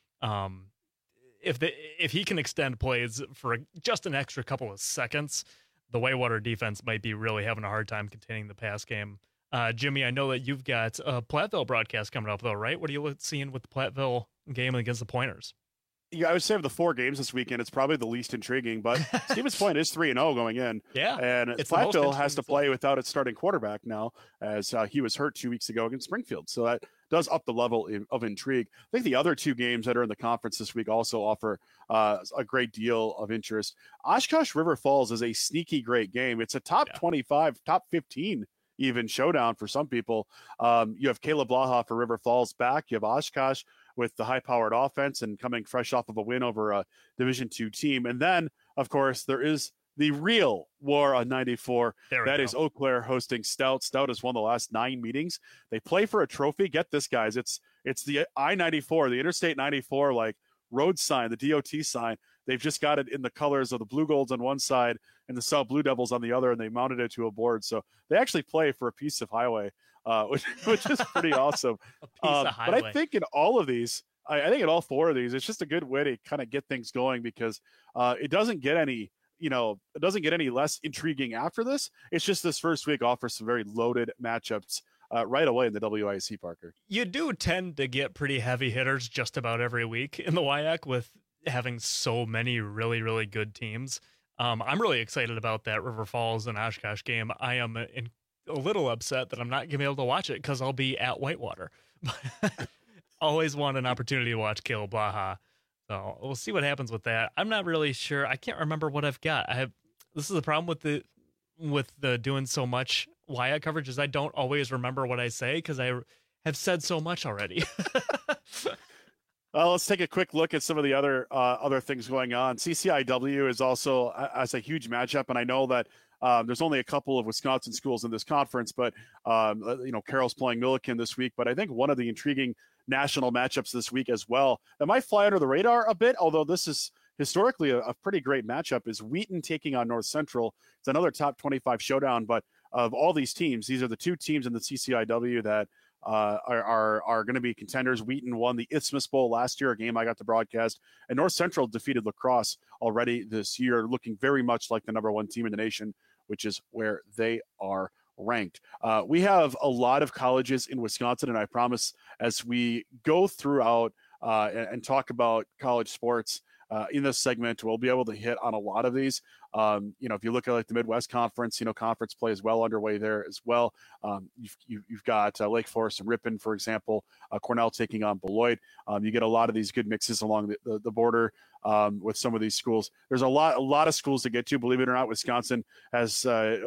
Speaker 23: If he can extend plays for just an extra couple of seconds, the Whitewater defense might be really having a hard time containing the pass game. Jimmy, I know that you've got a Platteville broadcast coming up, though, right? What are you seeing with the Platteville game against the Pointers?
Speaker 18: Yeah, I would say of the 4 games this weekend, it's probably the least intriguing, but Stevens Point is 3-0 going in.
Speaker 23: Yeah.
Speaker 18: And Platteville has to play without its starting quarterback now, as he was hurt 2 weeks ago against Springfield. So that does up the level of intrigue. I think the other 2 games that are in the conference this week also offer a great deal of interest. Oshkosh River Falls is a sneaky great game. It's a top 25, top 15 even showdown for some people. You have Caleb Blaha for River Falls back. You have Oshkosh with the high-powered offense and coming fresh off of a win over a Division II team. And then, of course, there is the real war on 94. That is Eau Claire hosting Stout. Stout has won the last 9 meetings. They play for a trophy. Get this, guys. It's the I-94, the Interstate 94, like road sign, the DOT sign. They've just got it in the colors of the Blue Golds on one side and the South Blue Devils on the other, and they mounted it to a board. So they actually play for a piece of highway, which is pretty awesome. But I think in all of these, I think in all 4 of these, it's just a good way to kind of get things going because it doesn't get any, it doesn't get any less intriguing after this. It's just this first week offers some very loaded matchups right away in the WIAC, Parker.
Speaker 23: You do tend to get pretty heavy hitters just about every week in the WIAC with having so many really, really good teams. I'm really excited about that River Falls and Oshkosh game. I am a little upset that I'm not going to be able to watch it because I'll be at Whitewater. Always want an opportunity to watch Caleb Blaha. So we'll see what happens with that. I'm not really sure. I can't remember what I've got. This is the problem with the doing so much WIAC coverage is I don't always remember what I say because I have said so much already.
Speaker 18: Let's take a quick look at some of the other things going on. CCIW is also as a huge matchup, and I know that there's only a couple of Wisconsin schools in this conference, but Carroll's playing Milliken this week. But I think one of the intriguing national matchups this week as well that might fly under the radar a bit, although this is historically a pretty great matchup, is Wheaton taking on North Central. It's another top 25 showdown, but of all these teams, these are the 2 teams in the CCIW that are going to be contenders. Wheaton won the Isthmus Bowl last year, a game I got to broadcast, and North Central defeated La Crosse already this year, looking very much like the number 1 team in the nation, which is where they are ranked. We have a lot of colleges in Wisconsin, and I promise as we go throughout and talk about college sports in this segment, we'll be able to hit on a lot of these. If you look at like the Midwest Conference, conference play is well underway there as well. You've got Lake Forest and Ripon, for example, Cornell taking on Beloit. You get a lot of these good mixes along the border with some of these schools. There's a lot of schools to get to. Believe it or not, Wisconsin has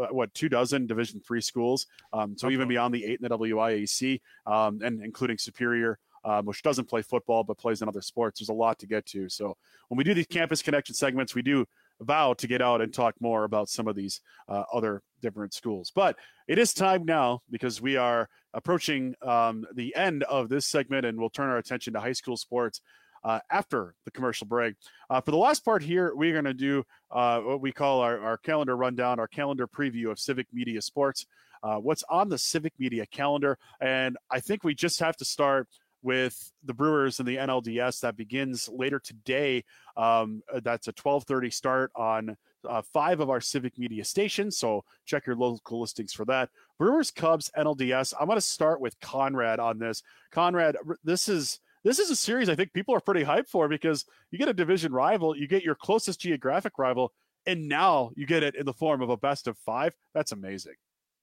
Speaker 18: 24 Division III schools. So even beyond the 8 in the WIAC, and including Superior, which doesn't play football but plays in other sports. There's a lot to get to. So when we do these Campus Connection segments, we do vow to get out and talk more about some of these other different schools. But it is time now, because we are approaching the end of this segment, and we'll turn our attention to high school sports after the commercial break. For the last part here, we're going to do what we call our calendar rundown, our calendar preview of Civic Media Sports, what's on the Civic Media calendar. And I think we just have to start with the Brewers and the NLDS. That begins later today. That's a 12:30 start on 5 of our Civic Media stations, so check your local listings for that. Brewers, Cubs, NLDS. I'm going to start with Conrad on this. Conrad, this is a series I think people are pretty hyped for, because you get a division rival, you get your closest geographic rival, and now you get it in the form of a best of 5. That's amazing.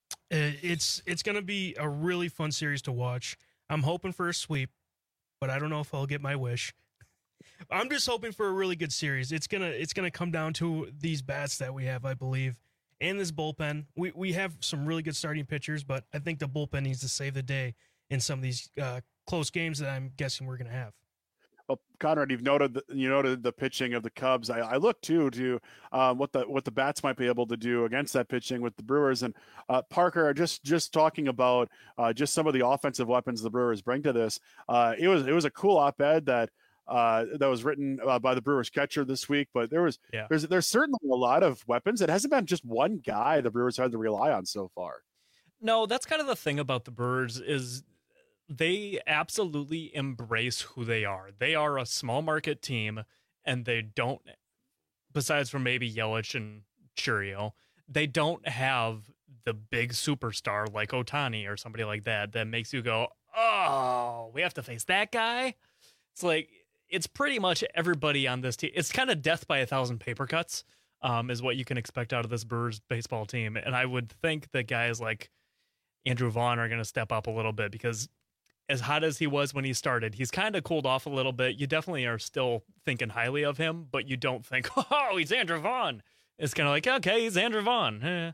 Speaker 7: It's going to be a really fun series to watch. I'm hoping for a sweep, but I don't know if I'll get my wish. I'm just hoping for a really good series. It's gonna come down to these bats that we have, I believe, and this bullpen. We have some really good starting pitchers, but I think the bullpen needs to save the day in some of these close games that I'm guessing we're gonna have.
Speaker 18: Well, Conrad, you noted the pitching of the Cubs. I look too to what the bats might be able to do against that pitching with the Brewers. And Parker, just talking about just some of the offensive weapons the Brewers bring to this. It was a cool op-ed that was written by the Brewers catcher this week. But there's certainly a lot of weapons. It hasn't been just one guy the Brewers had to rely on so far.
Speaker 23: No, that's kind of the thing about the Brewers is they absolutely embrace who they are. They are a small market team, and they don't, besides from maybe Yelich and Churio, they don't have the big superstar like Ohtani or somebody like that makes you go, oh, we have to face that guy. It's like, it's pretty much everybody on this team. It's kind of death by 1,000 paper cuts, is what you can expect out of this Brewers baseball team. And I would think that guys like Andrew Vaughn are going to step up a little bit, because as hot as he was when he started, he's kind of cooled off a little bit. You definitely are still thinking highly of him, but you don't think, oh, he's Andrew Vaughn. It's kind of like, okay, he's Andrew Vaughn.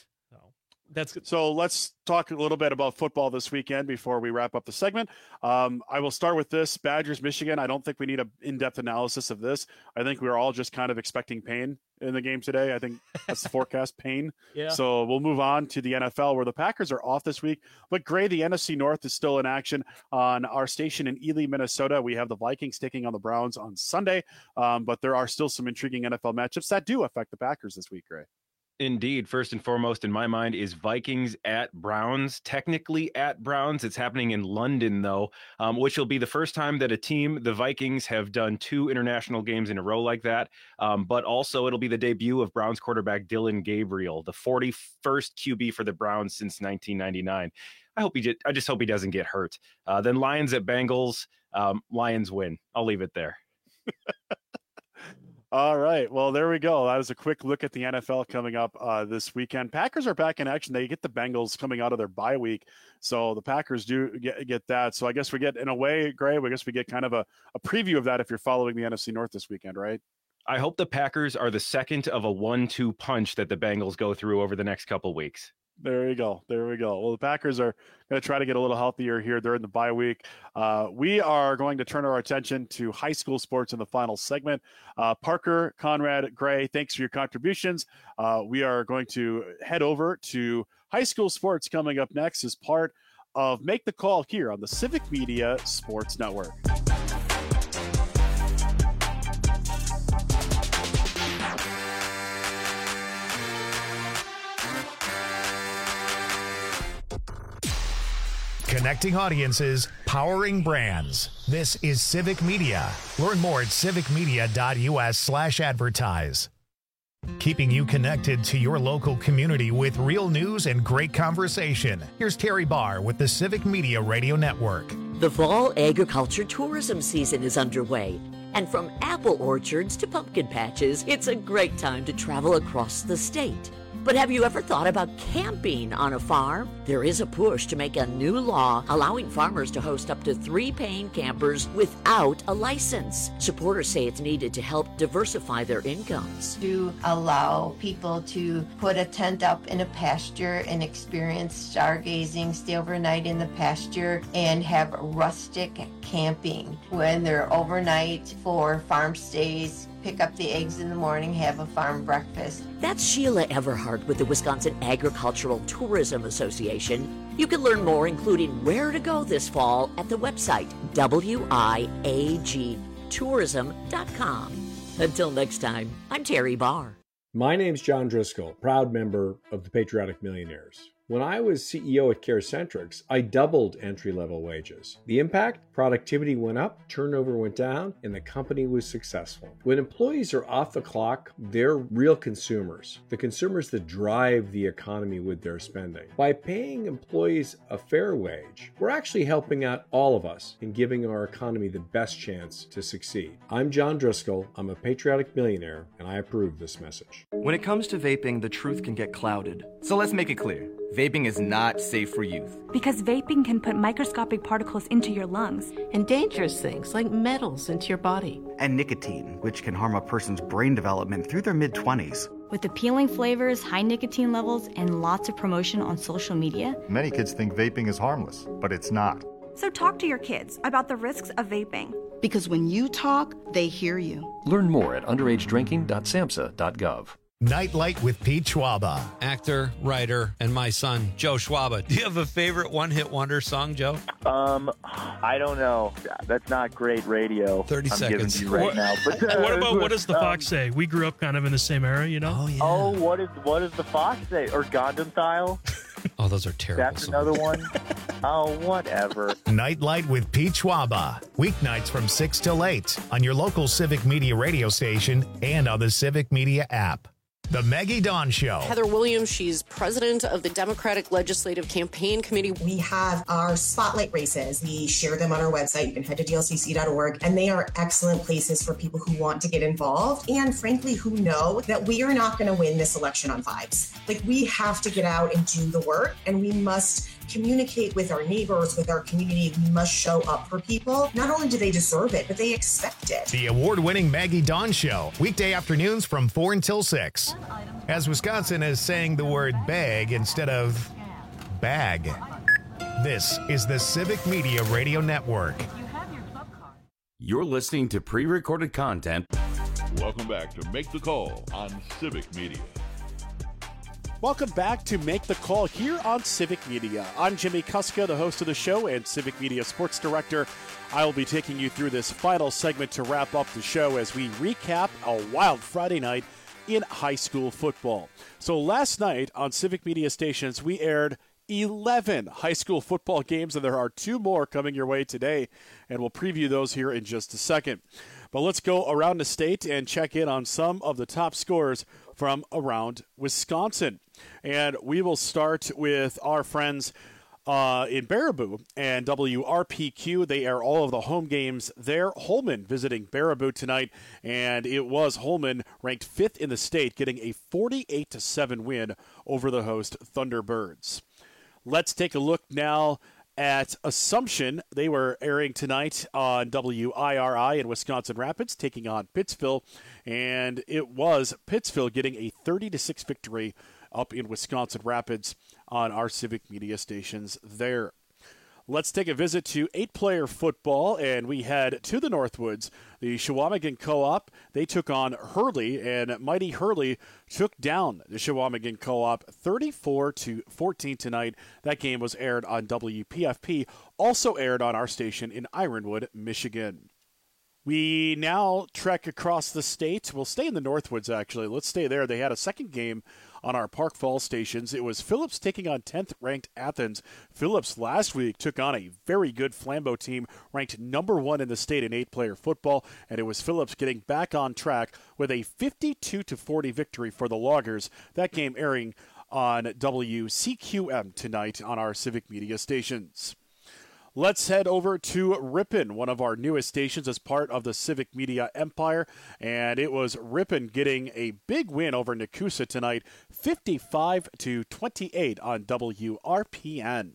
Speaker 23: That's good.
Speaker 18: So let's talk a little bit about football this weekend before we wrap up the segment. I will start with this. Badgers, Michigan. I don't think we need an in-depth analysis of this. I think we're all just kind of expecting pain in the game today. I think that's the forecast, pain.
Speaker 23: Yeah.
Speaker 18: So we'll move on to the NFL, where the Packers are off this week. But Gray, the NFC North is still in action. On our station in Ely, Minnesota, we have the Vikings taking on the Browns on Sunday. But there are still some intriguing NFL matchups that do affect the Packers this week, Gray.
Speaker 22: Indeed. First and foremost in my mind is Vikings at Browns. Technically at Browns. It's happening in London, though, which will be the first time that the Vikings, have done 2 international games in a row like that. But also it'll be the debut of Browns quarterback Dillon Gabriel, the 41st QB for the Browns since 1999. I just hope he doesn't get hurt. Then Lions at Bengals. Lions win. I'll leave it there.
Speaker 18: All right. Well, there we go. That was a quick look at the NFL coming up this weekend. Packers are back in action. They get the Bengals coming out of their bye week. So the Packers do get that. So I guess we get, in a way, Gray, I guess we get kind of a preview of that if you're following the NFC North this weekend, right?
Speaker 22: I hope the Packers are the second of a 1-2 punch that the Bengals go through over the next couple weeks.
Speaker 18: There you go. Well, the Packers are going to try to get a little healthier here during the bye week. We are going to turn our attention to high school sports in the final segment. Parker, Conrad, Gray, thanks for your contributions. We are going to head over to high school sports coming up next as part of Make the Call here on the Civic Media Sports Network.
Speaker 1: Connecting audiences, powering brands. This is Civic Media. Learn more at civicmedia.us/advertise. keeping you connected to your local community with real news and great conversation. Here's Terry Barr with the Civic Media Radio Network.
Speaker 8: The fall agriculture tourism season is underway, and from apple orchards to pumpkin patches, it's a great time to travel across the state. But have you ever thought about camping on a farm? There is a push to make a new law allowing farmers to host up to 3 paying campers without a license. Supporters say it's needed to help diversify their incomes.
Speaker 10: To allow people to put a tent up in a pasture and experience stargazing, stay overnight in the pasture, and have rustic camping when they're overnight for farm stays. Pick up the eggs in the morning, have a farm breakfast.
Speaker 8: That's Sheila Everhart with the Wisconsin Agricultural Tourism Association. You can learn more, including where to go this fall, at the website wiagtourism.com. Until next time, I'm Terry Barr.
Speaker 11: My name's John Driscoll, proud member of the Patriotic Millionaires. When I was CEO at CareCentrix, I doubled entry-level wages. The impact? Productivity went up, turnover went down, and the company was successful. When employees are off the clock, they're real consumers, the consumers that drive the economy with their spending. By paying employees a fair wage, we're actually helping out all of us in giving our economy the best chance to succeed. I'm John Driscoll, I'm a patriotic millionaire, and I approve this message.
Speaker 12: When it comes to vaping, the truth can get clouded. So let's make it clear. Vaping is not safe for youth.
Speaker 13: Because vaping can put microscopic particles into your lungs.
Speaker 14: And dangerous things like metals into your body.
Speaker 12: And nicotine, which can harm a person's brain development through their mid-20s.
Speaker 13: With appealing flavors, high nicotine levels, and lots of promotion on social media.
Speaker 24: Many kids think vaping is harmless, but it's not.
Speaker 25: So talk to your kids about the risks of vaping.
Speaker 14: Because when you talk, they hear you.
Speaker 26: Learn more at underagedrinking.samhsa.gov.
Speaker 1: Nightlight with Pete Schwaba.
Speaker 20: Actor, writer, and my son, Joe Schwaba. Do you have a favorite one-hit wonder song, Joe?
Speaker 27: I don't know. That's not great radio.
Speaker 20: 30 seconds.
Speaker 27: Giving you right now. But,
Speaker 7: what about What Does the Fox Say? We grew up kind of in the same era, you know?
Speaker 20: Oh, yeah.
Speaker 27: Oh, what does the Fox say? Or Gundam Style?
Speaker 20: Oh, those are terrible
Speaker 27: That's
Speaker 20: songs.
Speaker 27: another one? Oh, whatever.
Speaker 1: Nightlight with Pete Schwaba. Weeknights from 6 till 8 on your local Civic Media radio station and on the Civic Media app. The Maggie Dawn Show.
Speaker 28: Heather Williams, she's president of the Democratic Legislative Campaign Committee.
Speaker 32: We have our spotlight races. We share them on our website. You can head to dlcc.org, and they are excellent places for people who want to get involved and, frankly, who know that we are not going to win this election on vibes. Like, we have to get out and do the work, and we must communicate with our neighbors, with our community. We must show up for people. Not only do they deserve it, but they expect it.
Speaker 1: The award-winning Maggie Dawn Show, weekday afternoons from 4 until 6. As Wisconsin is saying the word bag instead of bag. This is the Civic Media Radio Network.
Speaker 16: You're listening to pre-recorded content.
Speaker 17: Welcome back to Make the Call on Civic Media.
Speaker 18: Welcome back to Make the Call here on Civic Media. I'm Jimmy Kuska, the host of the show and Civic Media Sports Director. I will be taking you through this final segment to wrap up the show as we recap a wild Friday night in high school football. So last night on Civic Media stations, we aired 11 high school football games, and there are 2 more coming your way today, and we'll preview those here in just a second. But let's go around the state and check in on some of the top scores from around Wisconsin. And we will start with our friends in Baraboo and WRPQ. They air all of the home games there. Holman visiting Baraboo tonight, and it was Holman ranked 5th in the state, getting a 48-7 win over the host Thunderbirds. Let's take a look now at Assumption. They were airing tonight on WIRI in Wisconsin Rapids, taking on Pittsville, and it was Pittsville getting a 30-6 victory up in Wisconsin Rapids on our Civic Media stations there. Let's take a visit to 8-player football, and we head to the Northwoods. The Chequamegon Co-op, they took on Hurley, and Mighty Hurley took down the Chequamegon Co-op 34-14 tonight. That game was aired on WPFP, also aired on our station in Ironwood, Michigan. We now trek across the state. We'll stay in the Northwoods, actually. Let's stay there. They had a second game on our Park Falls stations. It was Phillips taking on 10th-ranked Athens. Phillips last week took on a very good Flambeau team, ranked number 1 in the state in 8-player football, and it was Phillips getting back on track with a 52-40 victory for the Loggers. That game airing on WCQM tonight on our Civic Media stations. Let's head over to Ripon, one of our newest stations as part of the Civic Media empire. And it was Ripon getting a big win over Nakusa tonight, 55-28 on WRPN.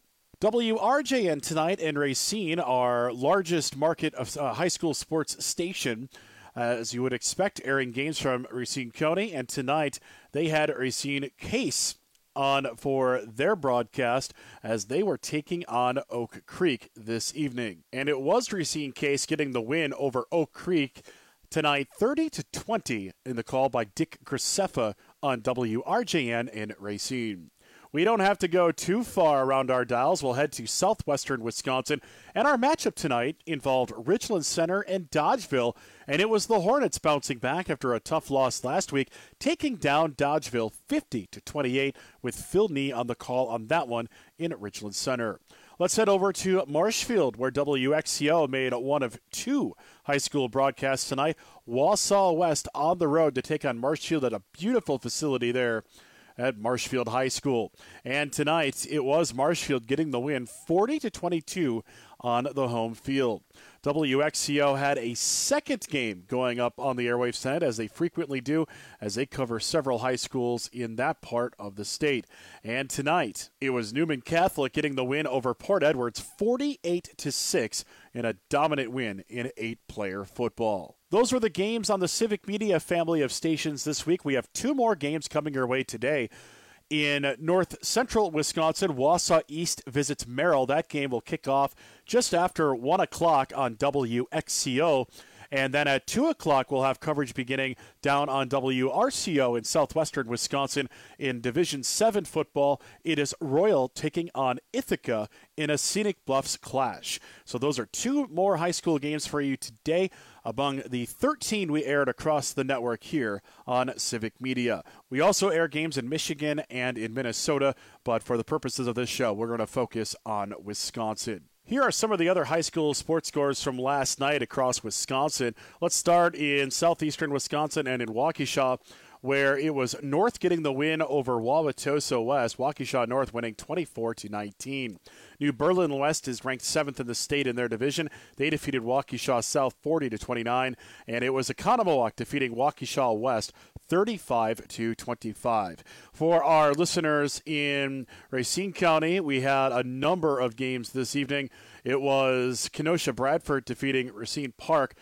Speaker 18: WRJN tonight in Racine, our largest market of high school sports station, as you would expect, airing games from Racine County. And tonight they had Racine Case on for their broadcast as they were taking on Oak Creek this evening. And it was Racine Case getting the win over Oak Creek tonight, 30-20 in the call by Dick Graceffa on WRJN in Racine. We don't have to go too far around our dials. We'll head to southwestern Wisconsin. And our matchup tonight involved Richland Center and Dodgeville. And it was the Hornets bouncing back after a tough loss last week, taking down Dodgeville 50-28 with Phil Nee on the call on that one in Richland Center. Let's head over to Marshfield, where WXCO made one of 2 high school broadcasts tonight. Wausau West on the road to take on Marshfield at a beautiful facility there at Marshfield High School. And tonight, it was Marshfield getting the win 40-22 on the home field. WXCO had a second game going up on the airwaves tonight, as they frequently do, as they cover several high schools in that part of the state. And tonight, it was Newman Catholic getting the win over Port Edwards 48-6 in a dominant win in 8-player football. Those were the games on the Civic Media family of stations this week. We have 2 more games coming your way today. In north central Wisconsin, Wausau East visits Merrill. That game will kick off just after 1 o'clock on WXCO. And then at 2 o'clock, we'll have coverage beginning down on WRCO in southwestern Wisconsin in Division 7 football. It is Royal taking on Ithaca in a Scenic Bluffs clash. So those are 2 more high school games for you today among the 13 we aired across the network here on Civic Media. We also air games in Michigan and in Minnesota, but for the purposes of this show, we're going to focus on Wisconsin. Here are some of the other high school sports scores from last night across Wisconsin. Let's start in southeastern Wisconsin and in Waukesha, where it was North getting the win over Wauwatosa West. Waukesha North winning 24-19. New Berlin West is ranked 7th in the state in their division. They defeated Waukesha South 40-29, and it was Economowoc defeating Waukesha West 35-25. For our listeners in Racine County, we had a number of games this evening. It was Kenosha Bradford defeating Racine Park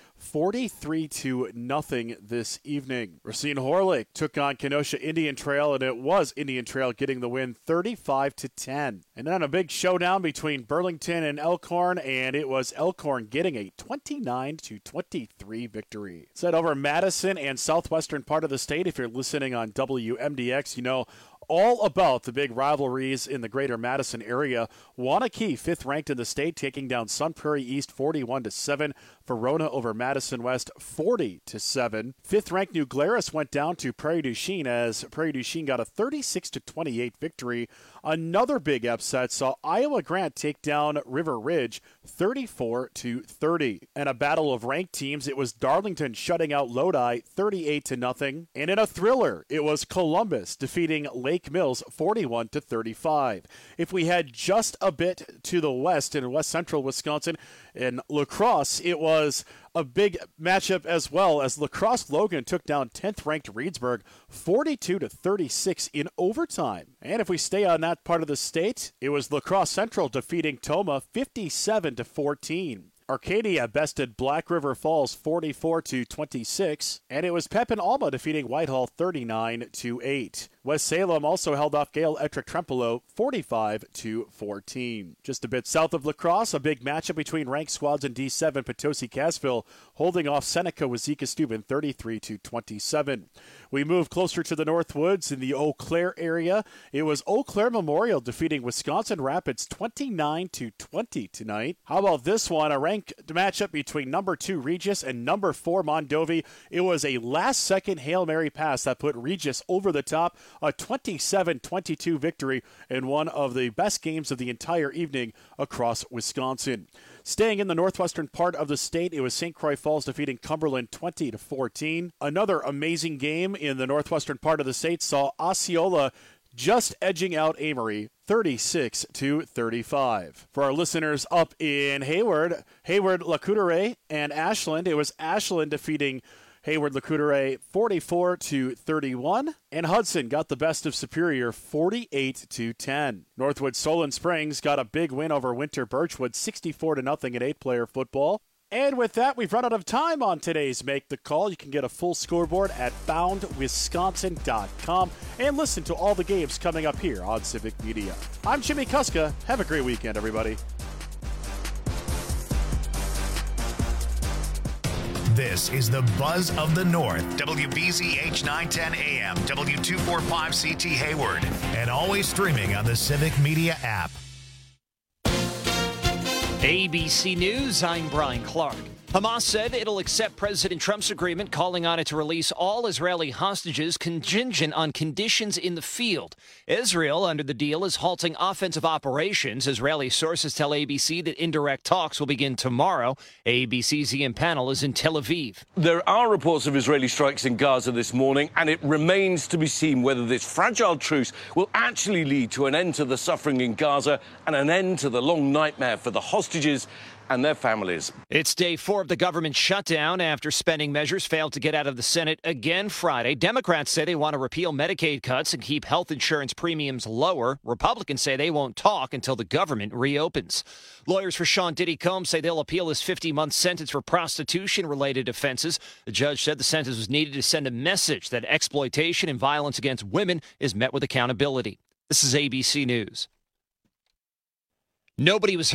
Speaker 18: 43-0 this evening. Racine Horlick took on Kenosha Indian Trail, and it was Indian Trail getting the win 35-10. And then a big showdown between Burlington and Elkhorn, and it was Elkhorn getting a 29-23 victory. Set over Madison and southwestern part of the state. If you're listening on WMDX, you know all about the big rivalries in the greater Madison area. Waunakee, 5th ranked in the state, taking down Sun Prairie East 41-7. Verona over Madison West 40-7. 5th ranked New Glarus went down to Prairie du Chien as Prairie du Chien got a 36-28 victory. Another big upset saw Iowa Grant take down River Ridge 34-30. And a battle of ranked teams, it was Darlington shutting out Lodi 38-0. And in a thriller, it was Columbus defeating Lake Mills 41-35. If we head just a bit to the west in west central Wisconsin, in La Crosse, it was a big matchup as well, as La Crosse Logan took down 10th ranked Reedsburg 42-36 in overtime. And if we stay on that part of the state, it was La Crosse Central defeating Toma 57-14. Arcadia bested Black River Falls 44-26, and it was Pepin Alma defeating Whitehall 39-8. West Salem also held off Gale Ettrick Trempealeau 45-14. Just a bit south of La Crosse, a big matchup between ranked squads in D7. Potosi Cassville holding off Seneca Wazeeka Steuben 33-27. We move closer to the Northwoods in the Eau Claire area. It was Eau Claire Memorial defeating Wisconsin Rapids 29-20 tonight. How about this one? A ranked matchup between number 2 Regis and number 4 Mondovi. It was a last-second Hail Mary pass that put Regis over the top. A 27-22 victory in one of the best games of the entire evening across Wisconsin. Staying in the northwestern part of the state, it was St. Croix Falls defeating Cumberland 20-14. Another amazing game in the northwestern part of the state saw Osceola just edging out Amory 36-35. For our listeners up in Hayward, La Coudray and Ashland, it was Ashland defeating Hayward La Coudray 44-31, and Hudson got the best of Superior 48-10. Northwood Solon Springs got a big win over Winter Birchwood 64-0 in 8-player football. And with that, we've run out of time on today's Make the Call. You can get a full scoreboard at boundwisconsin.com and listen to all the games coming up here on Civic Media. I'm Jimmy Kuska. Have a great weekend, everybody.
Speaker 1: This is the Buzz of the North, WBZH 910 AM, W245CT Hayward, and always streaming on the Civic Media app.
Speaker 2: ABC News, I'm Brian Clark. Hamas said it'll accept President Trump's agreement calling on it to release all Israeli hostages contingent on conditions in the field. Israel, under the deal, is halting offensive operations. Israeli sources tell ABC that indirect talks will begin tomorrow. ABC's Ian Pannell is in Tel Aviv.
Speaker 3: There are reports of Israeli strikes in Gaza this morning, and it remains to be seen whether this fragile truce will actually lead to an end to the suffering in Gaza and an end to the long nightmare for the hostages and their families.
Speaker 2: It's day 4 of the government shutdown after spending measures failed to get out of the Senate again Friday. Democrats say they want to repeal Medicaid cuts and keep health insurance premiums lower. Republicans say they won't talk until the government reopens. Lawyers for Sean Diddy Combs say they'll appeal his 50-month sentence for prostitution-related offenses. The judge said the sentence was needed to send a message that exploitation and violence against women is met with accountability. This is ABC News. Nobody was